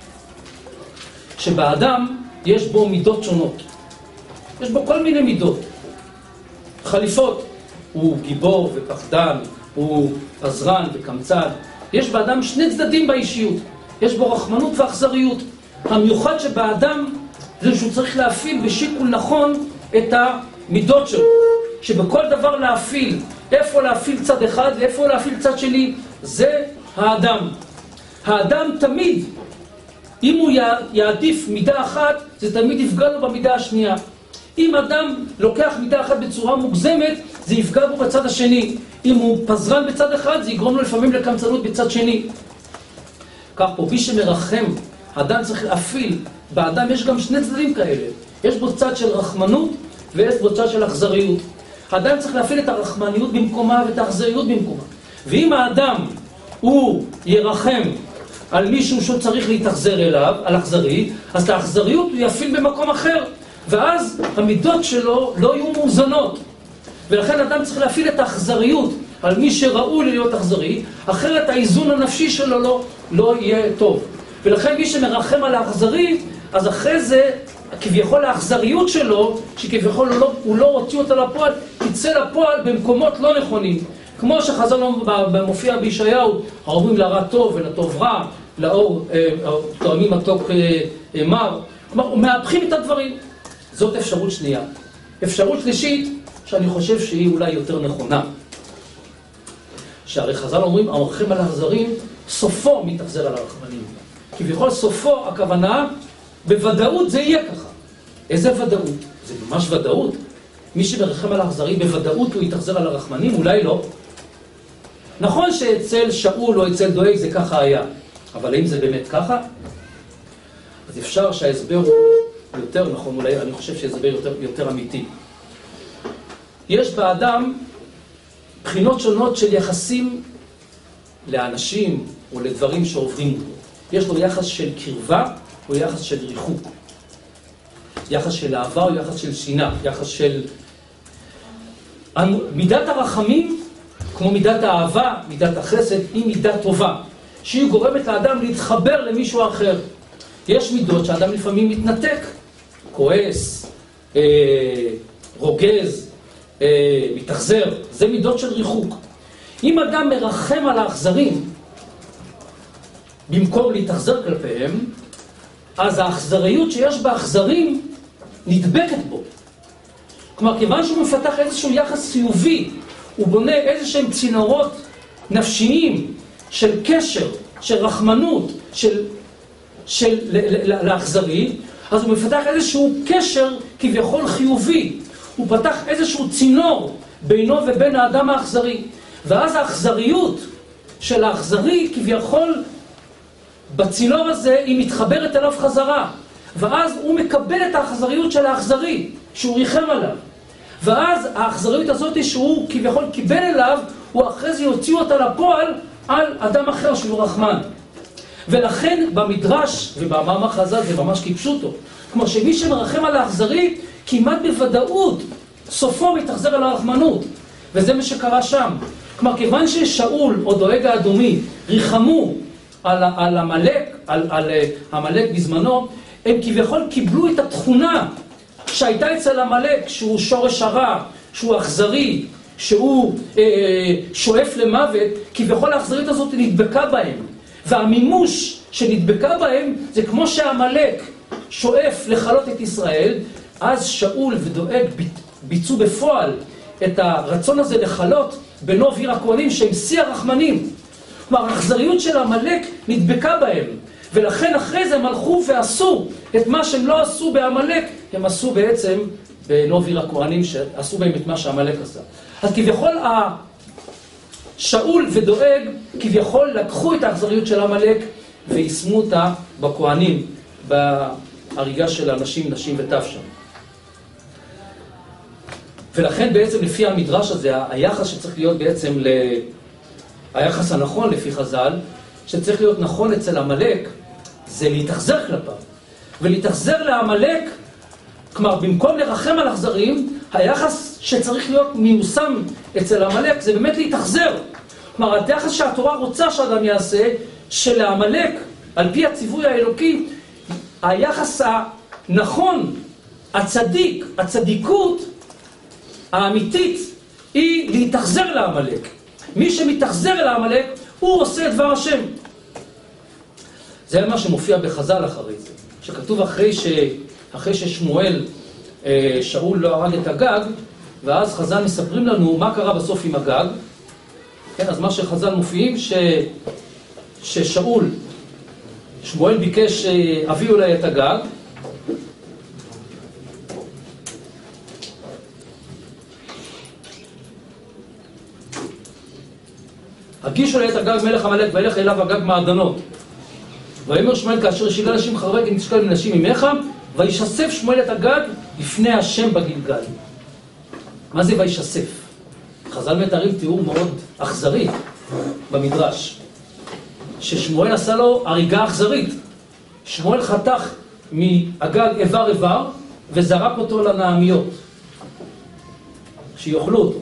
A: שבאדם יש בו מידות שונות. יש בו כל מיני מידות. חליפות, הוא גיבור ופחדן, הוא פזרן וקמצן. יש באדם שני צדדים באישיות. יש בו רחמנות ואכזריות. המיוחד שבאדם זה שהוא צריך להפעיל בשיקול נכון את המידות שלו. שבכל דבר להפעיל, איפה להפעיל צד אחד ואיפה להפעיל צד שני, זה האדם. האדם תמיד, אם הוא יעדיף מידה אחת, זה תמיד יפגע לו במידה השנייה. אם אדם לוקח מידה אחת בצורה מוגזמת, זה יפגע בו בצד השני. אם הוא פזרן בצד אחד, זה יגרום לו לפעמים לקמצנות בצד שני. כך פה, מי שמרחם, האדם צריך להפעיל. באדם יש גם שני צדדים כאלה. יש בו צד של רחמנות ויש בו צד של אכזריות. האדם צריך להפעיל את הרחמניות במקומה ואת האכזריות במקומה. ואם האדם הוא ירחם על מישהו שהוא צריך להתאכזר אליו, על אכזרי, אז את האכזריות הוא יפעיל במקום אחר. ואז המידות שלו לא יהיו מאוזנות. ולכן אדם צריך להפעיל את האכזריות על מי שראוי להיות אכזרי, אחרת האיזון הנפשי שלו לא, לא יהיה טוב. ולכן מי שמרחם על האכזרי, אז אחרי זה, כביכול האכזריות שלו, שכביכול הוא לא, הוא לא הוציא אותה לפועל, תצא לפועל במקומות לא נכונים. כמו שחז"ל מופיע בישעיהו, האומרים לרע טוב ולטוב רע, לאור תואמים מתוק מר. כלומר, מהפכים את הדברים. זאת אפשרות שנייה. אפשרות שלישית, שאני חושב שהיא אולי יותר נכונה. שהרי חז"ל אומרים, המרחם על האכזרים, סופו מתאכזר על הרחמנים. כביכול סופו, הכוונה, בוודאות זה יהיה ככה. איזה ודאות? זה ממש ודאות. מי שמרחם על האכזרים, בוודאות הוא יתאכזר על הרחמנים? אולי לא. נכון שאצל שאול או אצל דואג זה ככה היה. אבל האם זה באמת ככה? אז אפשר שההסבר הוא יותר נכון, אולי אני חושב שההסבר יותר, יותר אמיתי. יש באדם בחינות שונות של יחסים לאנשים או לדברים שעוברים בו. יש לו יחס של קרבה או יחס של ריחוק. יחס של אהבה או יחס של שינה. יחס של... מידת הרחמים, כמו מידת האהבה, מידת החסד, היא מידה טובה. שהיא גורמת לאדם להתחבר למישהו אחר. יש מידות שהאדם לפעמים מתנתק. כועס, אה, רוגז, אה, מתאכזר. זה מידות של ריחוק. אם אדם מרחם על האכזרים, במקום להתאכזר כלפיהם, אז האכזריות שיש באכזרים נדבקת בו. כלומר, כיוון שהוא מפתח איזשהו יחס חיובי, הוא בונה איזשהם צינורות נפשיים של קשר, של רחמנות, של, של לאכזרי, אז הוא מפתח איזשהו קשר כביכול חיובי. הוא פתח איזשהו צינור בינו ובין האדם האכזרי. ואז האכזריות של האכזרי כביכול בצינור הזה היא מתחברת אליו חזרה. ואז הוא מקבל את האכזריות של האכזרי, שהוא ריחם עליו. ואז האכזריות הזאת שהוא כביכול קיבל אליו, הוא אחרי זה יוציא אותה לפועל על אדם אחר שהוא רחמן. ולכן במדרש ובמאמר חז"ל זה ממש כפשוטו. כמו שמי שמרחם על האכזרי, כמעט בוודאות סופו מתאכזר על הרחמנות. וזה מה שקרה שם. כלומר, כיוון ששאול או דואג האדומי ריחמו על, על המלך, על, על המלך בזמנו, הם כביכול קיבלו את התכונה שהייתה אצל המלך, שהוא שורש הרע, שהוא אכזרי, שהוא אה, שואף למוות, כביכול האכזרית הזאת נדבקה בהם. והמימוש שנדבקה בהם זה כמו שהמלך שואף לחלות את ישראל, אז שאול ודואג ביצעו בפועל את הרצון הזה לחלות בנו וביר הכהנים שהם שיא הרחמנים. כלומר, האכזריות של המלך נדבקה בהם. ולכן אחרי זה הם הלכו ועשו את מה שהם לא עשו בעמלק, הם עשו בעצם בנו וביר הכהנים שעשו בהם את מה שהעמלק עשה. אז כביכול שאול ודואג כביכול לקחו את האכזריות של עמלק ויישמו אותה בכהנים, בהריגה של אנשים, נשים וטף שם. ולכן בעצם לפי המדרש הזה, היחס שצריך להיות בעצם, ל... היחס הנכון לפי חז"ל, שצריך להיות נכון אצל עמלק, זה להתאכזר כלפיו. ולהתאכזר לעמלק, כלומר, במקום לרחם על אכזרים, היחס שצריך להיות מיושם אצל עמלק, זה באמת להתאכזר. כלומר, היחס שהתורה רוצה שאדם יעשה, שלעמלק, על פי הציווי האלוקי, היחס הנכון, הצדיק, הצדיקות, האמיתית, היא להתאכזר לעמלק. מי שמתאכזר לעמלק, הוא עושה את דבר השם. זה מה שמופיע בחז"ל אחרי זה. שכתוב אחרי, ש... אחרי ששמואל, שאול לא הרג את הגג, ואז חז"ל מספרים לנו מה קרה בסוף עם הגג. כן, אז מה שחז"ל מופיעים, ש... ששאול, שמואל ביקש הביאו אליי את הגג, הגישו לי את הגג מלך המלך וילך אליו הגג מעדנות. ויאמר שמואל כאשר השילה נשים חרבק אם תשקל מנשים ממך, וישסף שמואל את הגג לפני השם בגלגל. מה זה וישסף? חז"ל מתארים תיאור מאוד אכזרי במדרש. ששמואל עשה לו הריגה אכזרית. שמואל חתך מהגג איבר איבר וזרק אותו לנעמיות. שיאכלו אותו.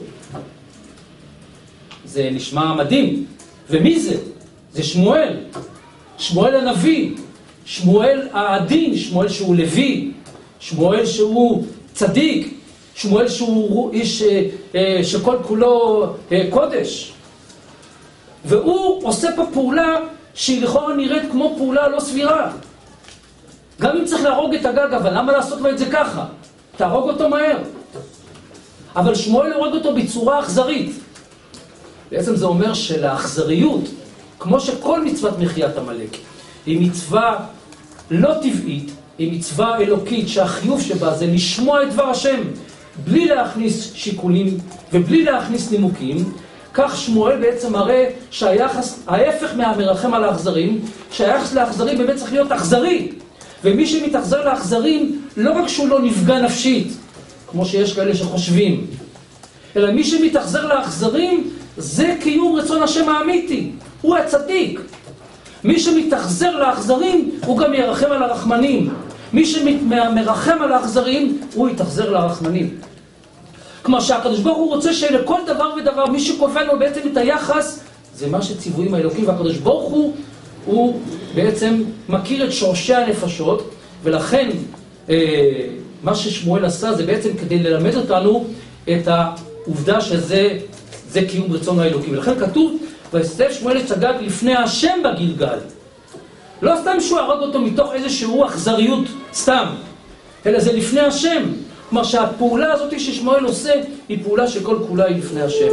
A: זה נשמע מדהים. ומי זה? זה שמואל. שמואל הנביא. שמואל העדין. שמואל שהוא לוי. שמואל שהוא צדיק. שמואל שהוא איש שכל כולו קודש. והוא עושה פה פעולה שהיא לכאורה נראית כמו פעולה לא סבירה. גם אם צריך להרוג את הגג, אבל למה לעשות לו את זה ככה? תהרוג אותו מהר. אבל שמואל הורג אותו בצורה אכזרית. בעצם זה אומר שלאכזריות, כמו שכל מצוות מחיית עמלק, היא מצווה לא טבעית, היא מצווה אלוקית, שהחיוב שבה זה לשמוע את דבר השם, בלי להכניס שיקולים ובלי להכניס נימוקים. כך שמואל בעצם מראה שהיחס, ההפך מהמרחם על האכזרים, שהיחס לאכזרים באמת צריך להיות אכזרי. ומי שמתאכזר לאכזרים, לא רק שהוא לא נפגע נפשית, כמו שיש כאלה שחושבים, אלא מי שמתאכזר לאכזרים, זה קיום רצון השם האמיתי. הוא הצדיק. מי שמתאכזר לאכזרים, הוא גם ירחם על הרחמנים. מי שמרחם על האכזרים, הוא יתאכזר לרחמנים. כלומר שהקדוש ברוך הוא רוצה שלכל דבר ודבר, מי שקובע לו בעצם את היחס, זה מה שציוויים האלוקים, והקדוש ברוך הוא, הוא בעצם מכיר את שורשי הנפשות, ולכן אה, מה ששמואל עשה זה בעצם כדי ללמד אותנו את העובדה שזה זה קיום רצון האלוקים. ולכן כתוב, ויסב שמואל את הגג לפני השם בגלגל. לא סתם שהוא הרג אותו מתוך איזשהו אכזריות סתם, אלא זה לפני השם. כלומר שהפעולה הזאת ששמואל עושה היא פעולה שכל כולה היא לפני השם.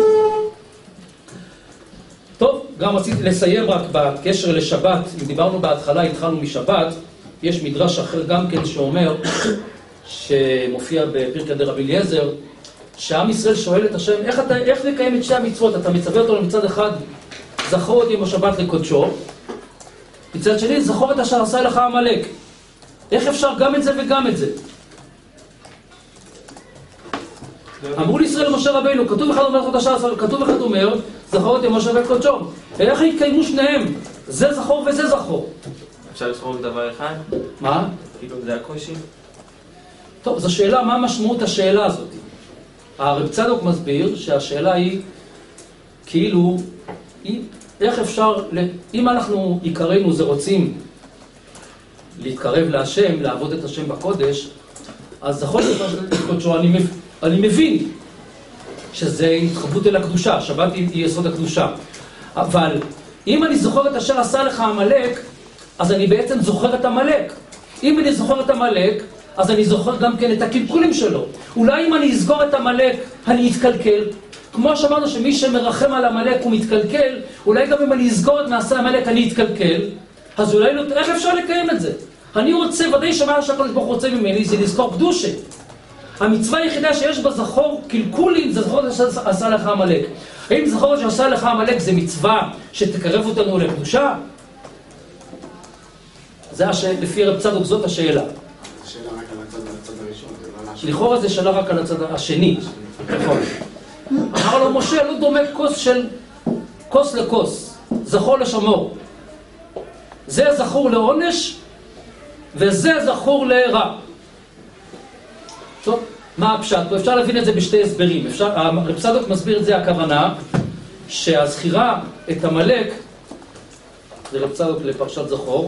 A: טוב, גם רציתי לסיים רק בקשר לשבת. אם דיברנו בהתחלה, התחלנו משבת, יש מדרש אחר גם כן שאומר, שמופיע בפרקי דרבי אליעזר, שעם ישראל שואל את השם, איך, אתה, איך לקיים את שתי המצוות? אתה מצווה אותו מצד אחד, זכור אותי בשבת לקודשו, מצד שני, זכור את אשר עשה לך עמלק. איך אפשר גם את זה וגם את זה? אמרו לישראל משה רבינו, כתוב אחד אומר את אשר, כתוב אחד אומר, זכור אותי משה וקודשו. איך התקיימו שניהם? זה זכור וזה זכור.
B: אפשר לזכור דבר אחד?
A: מה?
B: כאילו זה הקושי?
A: טוב, זו שאלה, מה משמעות השאלה הזאת? הרב צדוק מסביר שהשאלה היא, כאילו, היא, איך אפשר, אם אנחנו עיקרנו זה רוצים להתקרב להשם, לעבוד את השם בקודש, אז זכור את קודשו, אני, אני מבין שזה התחברות אל הקדושה, שבת היא יסוד הקדושה. אבל אם אני זוכר את אשר עשה לך עמלק, אז אני בעצם זוכר את עמלק. אם אני זוכר את עמלק, אז אני זוכר גם כן את הקלקולים שלו. אולי אם אני אסגור את עמלק, אני אתקלקל. כמו שאמרנו שמי שמרחם על עמלק הוא מתקלקל, אולי גם אם אני אסגור את מעשה עמלק אני אתקלקל, אז אולי לא, איך אפשר לקיים את זה? אני רוצה, ודאי שמה שהקדוש ברוך הוא רוצה ממני, זה לזכור קדושה. המצווה היחידה שיש בה זכור קלקולים, זה זכור שעשה לך עמלק. האם זכור שעשה לך עמלק זה מצווה שתקרב אותנו לקדושה? זה הש... לפי רב צדוק זאת השאלה.
C: השאלה רק על הצד, הצד הראשון, זה לא על השני.
A: לכאורה זה שאלה רק על הצד השני. נכון. אמר לו משה, לא דומה כוס של כוס לכוס, זכור לשמור. זה זכור לעונש וזה זכור לרע. טוב, מה הפשט? אפשר להבין את זה בשתי הסברים. אפשר, רב צדוק מסביר את זה, הכוונה שהזכירה את עמלק, זה רב צדוק לפרשת זכור,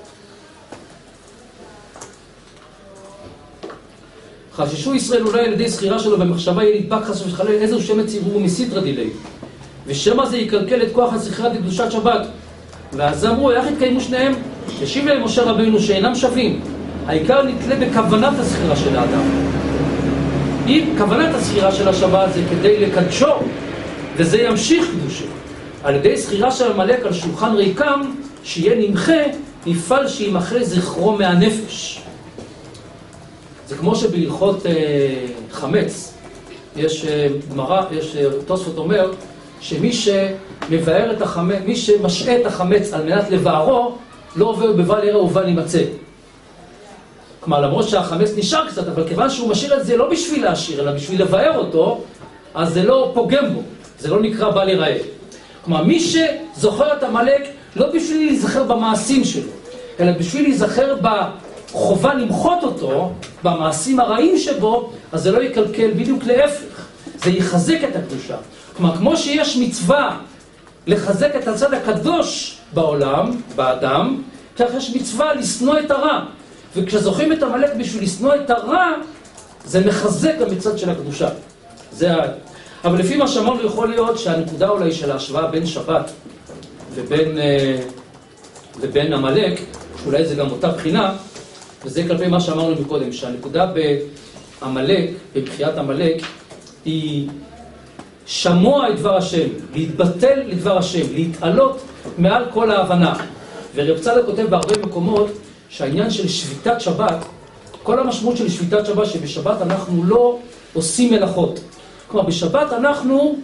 A: חששו ישראל אולי על ידי זכירה שלו במחשבה יהיה נדבק חס וחלילה איזהו שמץ יראו מסיתרא דילי, ושמה זה יקלקל את כוח הזכירה לקדושת שבת. ואז אמרו, איך התקיימו שניהם? השיב להם משה רבינו שאינם שווים, העיקר נתלה בכוונת הזכירה של האדם. אם כוונת הזכירה של השבת זה כדי לקדשו, וזה ימשיך קדושה, על ידי זכירה של עמלק על שולחן ריקם, שיהיה נמחה, נפעל שימחה זכרו מהנפש. זה כמו שבהלכות אה, חמץ, יש גמרא, אה, יש אה, תוספות אומר, שמי שמבאר את החמץ, מי שמשעה את החמץ על מנת לבארו, לא עובר בבל ירא ובל יימצא. כלומר, למרות שהחמץ נשאר קצת, אבל כיוון שהוא משאיר את זה לא בשביל להשאיר, אלא בשביל לבאר אותו, אז זה לא פוגם בו, זה לא נקרא בל ייראה. כלומר, מי שזוכר את עמלק, לא בשביל להיזכר במעשים שלו, אלא בשביל להיזכר בחובה למחות אותו, במעשים הרעים שבו, אז זה לא יקלקל, בדיוק להפך. זה יחזק את הקדושה. כלומר, כמו שיש מצווה לחזק את הצד הקדוש בעולם, באדם, כך יש מצווה לשנוא את הרע. וכשזוכים את עמלק בשביל לשנוא את הרע, זה מחזק גם מצד של הקדושה. זה ה... אבל לפי מה שאמרנו, יכול להיות שהנקודה אולי של ההשוואה בין שבת ובין אה, ובין עמלק, שאולי זה גם אותה בחינה, וזה כלפי מה שאמרנו מקודם, שהנקודה בעמלק, בבחיית עמלק, היא שמוע את דבר השם, להתבטל לדבר השם, להתעלות מעל כל ההבנה. ורב צדוק כותב בהרבה מקומות שהעניין של שביתת שבת, כל המשמעות של שביתת שבת, שבשבת אנחנו לא עושים מלאכות. כלומר, בשבת אנחנו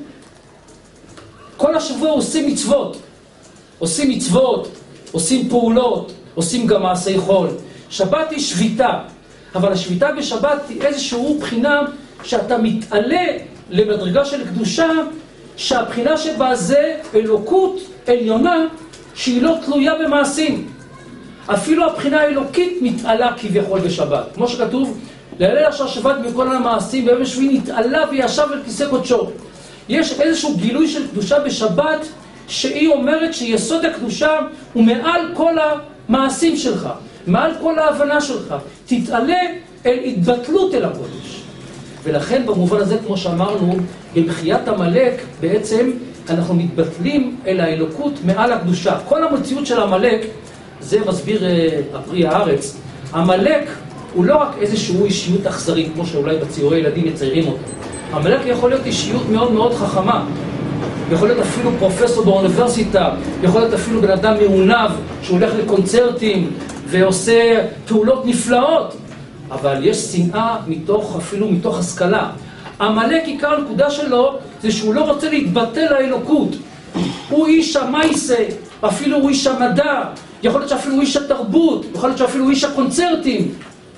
A: כל השבוע עושים מצוות. עושים מצוות, עושים פעולות, עושים גם מעשי חול. שבת היא שביתה, אבל השביתה בשבת היא איזשהו בחינה שאתה מתעלה למדרגה של קדושה, שהבחינה שבה זה אלוקות עליונה שהיא לא תלויה במעשים. אפילו הבחינה האלוקית מתעלה כביכול בשבת. כמו שכתוב, להלל אשר שבת מכל המעשים, ביום השביעי נתעלה וישב אל כיסא קודשו. יש איזשהו גילוי של קדושה בשבת, שהיא אומרת שיסוד הקדושה הוא מעל כל המעשים שלך, מעל כל ההבנה שלך. תתעלה אל התבטלות אל הקודש. ולכן במובן הזה, כמו שאמרנו, במחיית עמלק בעצם אנחנו מתבטלים אל האלוקות מעל הקדושה. כל המציאות של עמלק, זה מסביר uh, הפרי הארץ, עמלק הוא לא רק איזשהו אישיות אכזרית, כמו שאולי בציורי ילדים מציירים אותו. עמלק יכול להיות אישיות מאוד מאוד חכמה, יכול להיות אפילו פרופסור באוניברסיטה, יכול להיות אפילו בן אדם מעונב שהולך לקונצרטים ועושה פעולות נפלאות, אבל יש שנאה מתוך, אפילו מתוך השכלה. עמלק עיקר הנקודה שלו זה שהוא לא רוצה להתבטל לאלוקות. הוא איש המייסה, אפילו הוא איש המדע, יכול להיות שאפילו הוא איש התרבות, יכול להיות שאפילו הוא איש הקונצרטים,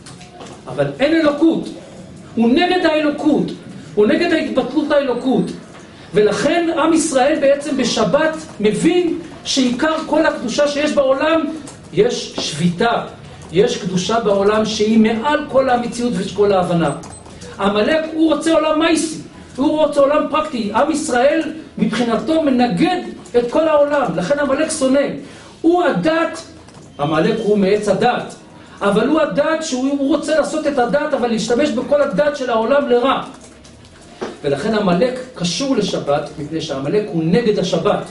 A: אבל אין אלוקות. הוא נגד האלוקות, הוא נגד ההתבטלות האלוקות. ולכן עם ישראל בעצם בשבת מבין שעיקר כל הקדושה שיש בעולם, יש שביתה, יש קדושה בעולם שהיא מעל כל המציאות וכל ההבנה. עמלק הוא רוצה עולם מייסי, הוא רוצה עולם פרקטי. עם ישראל מבחינתו מנגד את כל העולם, לכן עמלק שונא. הוא הדת, עמלק הוא מעץ הדת, אבל הוא הדת שהוא רוצה לעשות את הדת, אבל להשתמש בכל הדת של העולם לרע. ולכן עמלק קשור לשבת, מפני שעמלק הוא נגד השבת.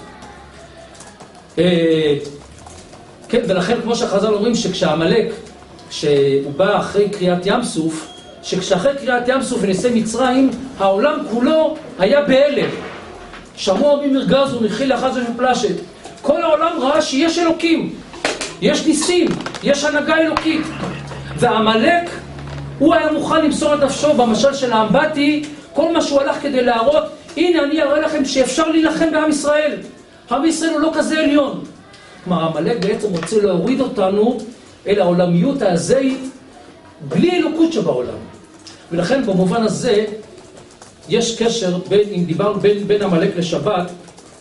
A: כן, ולכן כמו שהחז"ל אומרים שכשעמלק, שהוא בא אחרי קריאת ים סוף, שכשאחרי קריאת ים סוף וניסי מצרים, העולם כולו היה בהלם. שמוע ממרגז ומחיל אחז ופלשת. כל העולם ראה שיש אלוקים, יש ניסים, יש הנהגה אלוקית. ועמלק, הוא היה מוכן למסור את נפשו במשל של האמבטי, כל מה שהוא הלך כדי להראות, הנה אני אראה לכם שאפשר להילחם בעם ישראל. עם ישראל הוא לא כזה עליון. כלומר, עמלק בעצם רוצה להוריד אותנו אל העולמיות הזהית, בלי אלוקות שבעולם. ולכן במובן הזה, יש קשר, בין, אם דיברנו בין, בין עמלק לשבת,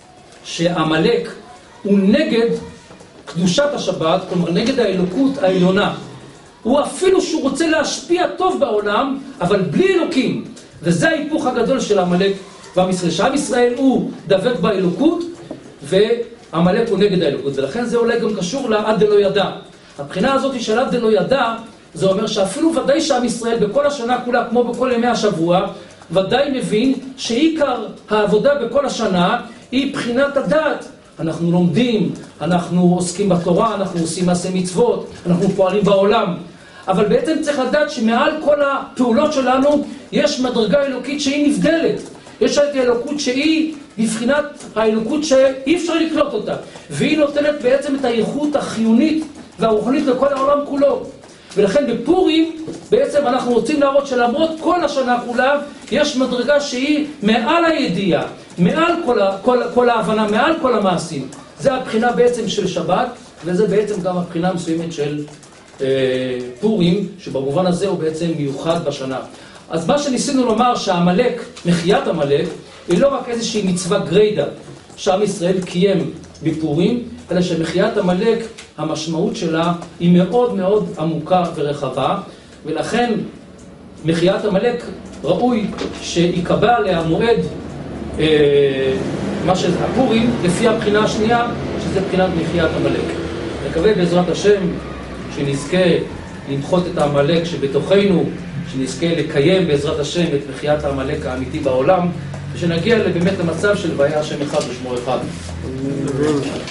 A: שעמלק הוא נגד קדושת השבת, כלומר נגד האלוקות העליונה. הוא אפילו שהוא רוצה להשפיע טוב בעולם, אבל בלי אלוקים. וזה ההיפוך הגדול של עמלק ועם ישראל. שעם ישראל הוא דבק באלוקות, ועמלק הוא נגד האלוקות. ולכן זה אולי גם קשור לעד דלא ידע. הבחינה הזאת של עד דלא ידע, זה אומר שאפילו ודאי שעם ישראל בכל השנה כולה, כמו בכל ימי השבוע, ודאי מבין שעיקר העבודה בכל השנה היא בחינת הדעת. אנחנו לומדים, אנחנו עוסקים בתורה, אנחנו עושים מעשי מצוות, אנחנו פועלים בעולם. אבל בעצם צריך לדעת שמעל כל הפעולות שלנו יש מדרגה אלוקית שהיא נבדלת. יש את האלוקות שהיא בבחינת האלוקות שאי אפשר לקלוט אותה. והיא נותנת בעצם את הייחוד החיונית והרוחנית לכל העולם כולו. ולכן בפורים בעצם אנחנו רוצים להראות שלמרות כל השנה כולה יש מדרגה שהיא מעל הידיעה, מעל כל, ה, כל, כל ההבנה, מעל כל המעשים. זה הבחינה בעצם של שבת, וזה בעצם גם הבחינה המסוימת של אה, פורים, שבמובן הזה הוא בעצם מיוחד בשנה. אז מה שניסינו לומר שהעמלק, מחיית עמלק, היא לא רק איזושהי מצווה גריידה שעם ישראל קיים בפורים, אלא שמחיית עמלק, המשמעות שלה היא מאוד מאוד עמוקה ורחבה, ולכן מחיית עמלק ראוי שיקבע עליה מועד אה, מה שזה הפורים, לפי הבחינה השנייה, שזה בחינת מחיית עמלק. נקווה בעזרת השם שנזכה למחות את העמלק שבתוכנו, שנזכה לקיים בעזרת השם את מחיית העמלק האמיתי בעולם, ושנגיע באמת למצב של והיה השם אחד ושמו אחד.